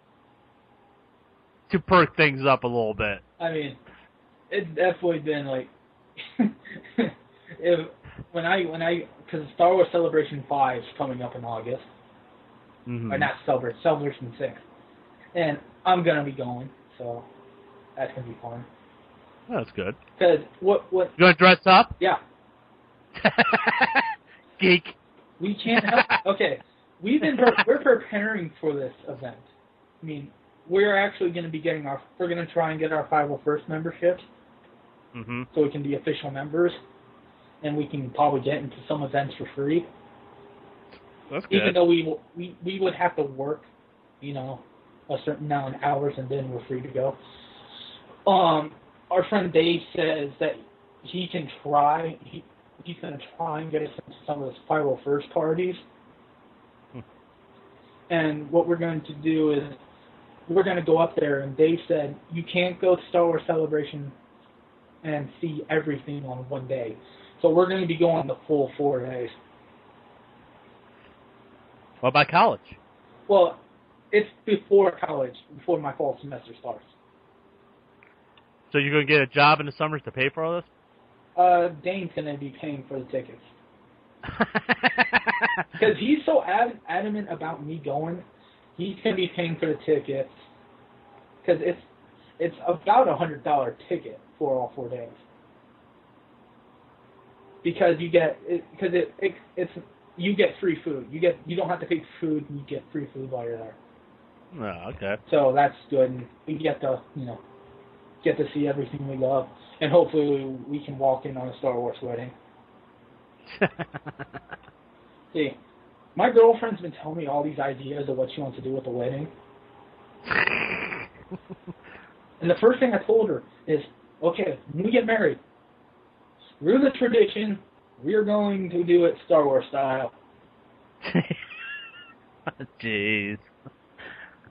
to perk things up a little bit. I mean, it's definitely been like, if when I when I because Star Wars Celebration Five is coming up in August, Mm-hmm. or not Celebration Celebration Six, and I'm gonna be going, so that's gonna be fun. Oh, that's good. Because what what You want to dress up? yeah. Geek. We can't help. Okay, we've been pre- we're preparing for this event. I mean, we're actually going to be getting our. We're going to try and get our five oh first memberships, Mm-hmm. so we can be official members, and we can probably get into some events for free. That's good. Even though we we we would have to work, you know, a certain amount of hours, and then we're free to go. Um, our friend Dave says that he can try. He, He's going to try and get us into some of the five oh first parties. Hmm. And what we're going to do is we're going to go up there, and Dave said you can't go to Star Wars Celebration and see everything on one day. So we're going to be going the full four days. What about college? Well, it's before college, before my fall semester starts. So you're going to get a job in the summers to pay for all this? Uh, Dane's going to be paying for the tickets. Because he's so ad- adamant about me going, he's going to be paying for the tickets. Because it's it's about a one hundred dollars ticket for all four days. Because you get it, because it, it it's you get free food. You get you don't have to pay for food. You get free food while you're there. Oh, okay. So that's good. And we get to you know get to see everything we love. And hopefully we can walk in on a Star Wars wedding. See, my girlfriend's been telling me all these ideas of what she wants to do with the wedding. And the first thing I told her is, okay, when we get married, screw the tradition, we're going to do it Star Wars style. Jeez.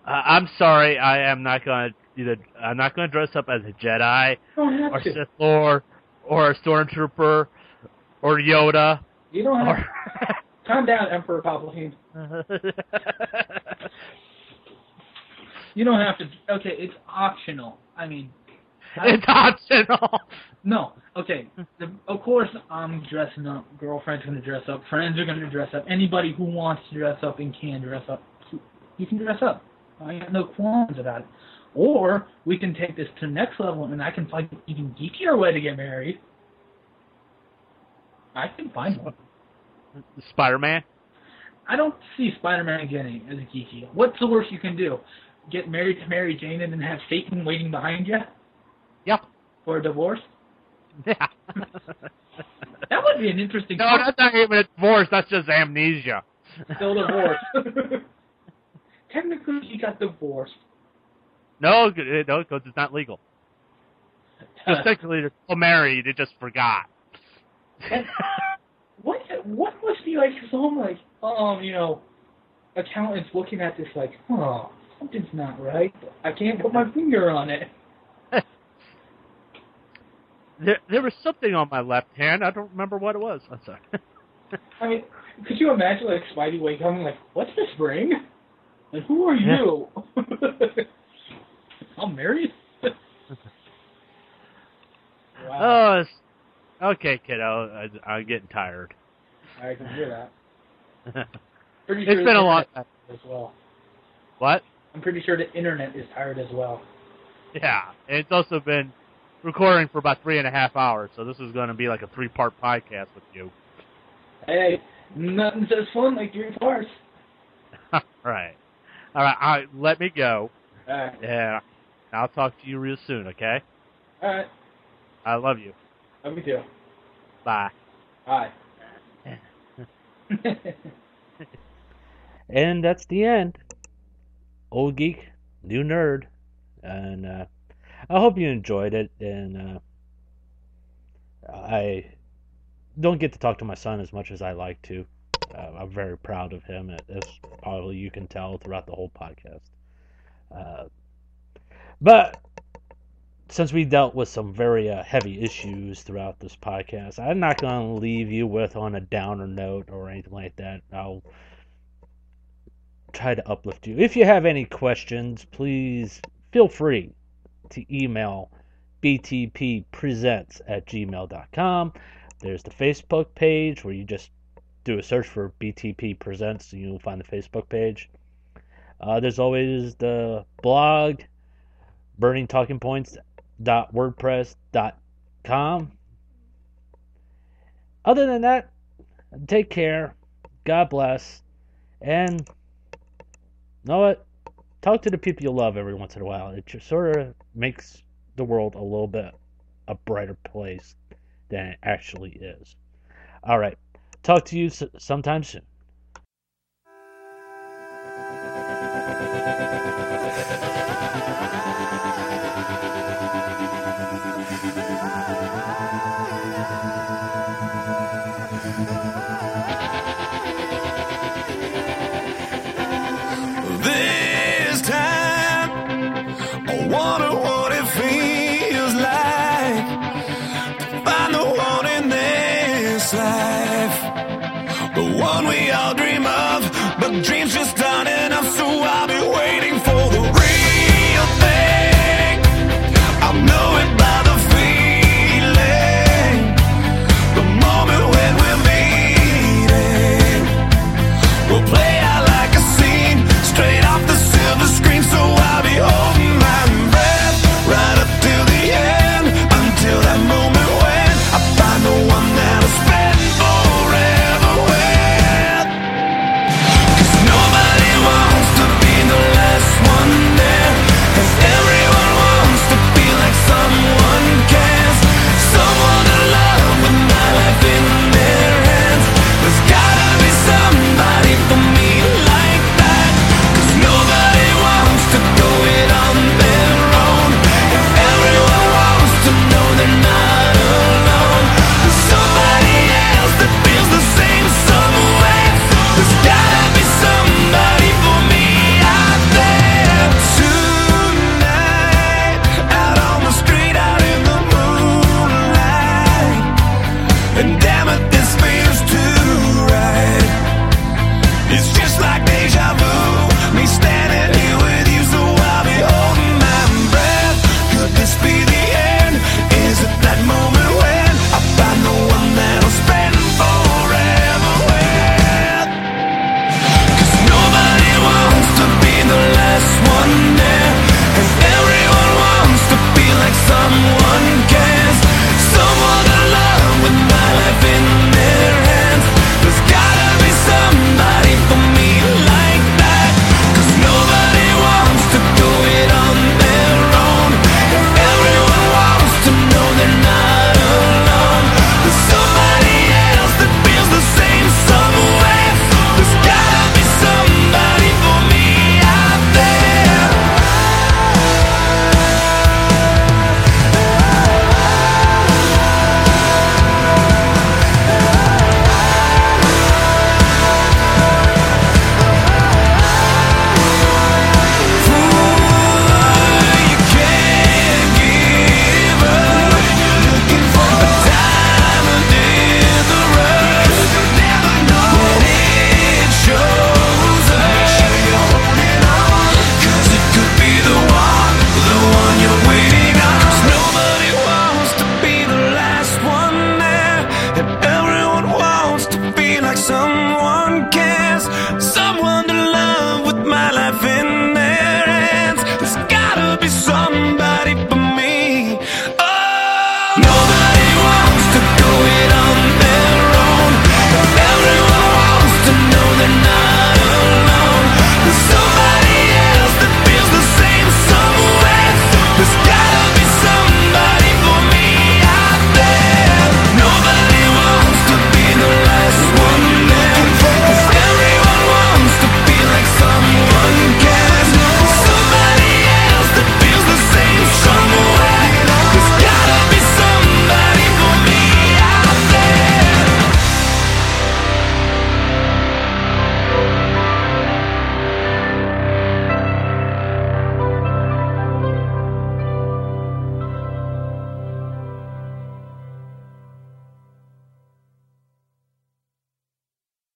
Uh, I'm sorry, I am not going to either. I'm not going to dress up as a Jedi, You don't have or to. Sith Lord, or a Stormtrooper, or Yoda. You don't have Or to. Calm down, Emperor Palpatine. You don't have to. Okay, it's optional. I mean, I, it's optional. no. Okay, the, of course I'm dressing up. Girlfriend's gonna dress up. Friends are gonna dress up. Anybody who wants to dress up and can dress up, you can dress up. I got no qualms about it. Or we can take this to the next level, and I can find an even geekier way to get married. I can find one. Spider-Man. I don't see Spider-Man getting as geeky. What's the worst you can do? Get married to Mary Jane and then have Satan waiting behind you Yep. for a divorce? Yeah. That would be an interesting. No, that's not even a divorce. That's just amnesia. Still divorced. Technically, he got divorced. No, it- no, because it's not legal. Just technically, they're still married. They just forgot. And what what must be like some like um you know accountants looking at this like, oh, something's not right. I can't put my finger on it. There, there was something on my left hand. I don't remember what it was. I'm sorry. I mean, could you imagine like Spidey wake up and like, what's this ring? Like, who are you? I'm married. Wow. Oh, it's, okay, kiddo. I, I'm getting tired. I can hear that. Pretty It's sure been the a long internet time. as well. What? I'm pretty sure the internet is tired as well. Yeah, and it's also been recording for about three and a half hours, so this is going to be like a three-part podcast with you. Hey, nothing says fun like three parts. All right. All right, all right, let me go. All right. Yeah, I'll talk to you real soon, okay? All right. I love you. Love you too. Bye. Bye. And that's the end. Old geek, new nerd, and uh, I hope you enjoyed it. And uh, I don't get to talk to my son as much as I like to. Uh, I'm very proud of him, as probably you can tell throughout the whole podcast. Uh, but since we dealt with some very uh, heavy issues throughout this podcast, I'm not going to leave you with on a downer note or anything like that. I'll try to uplift you. If you have any questions, please feel free to email b t p presents at gmail dot com. There's the Facebook page where you just do a search for B T P Presents and you'll find the Facebook page. Uh, there's always the blog, burning talking points dot wordpress dot com. Other than that, take care, God bless, and you know what? Talk to the people you love every once in a while. It just sort of makes the world a little bit a brighter place than it actually is. All right. Talk to you sometime soon. This time, I wonder what it feels like to find the one in this life, the one we all dream of, but dreams just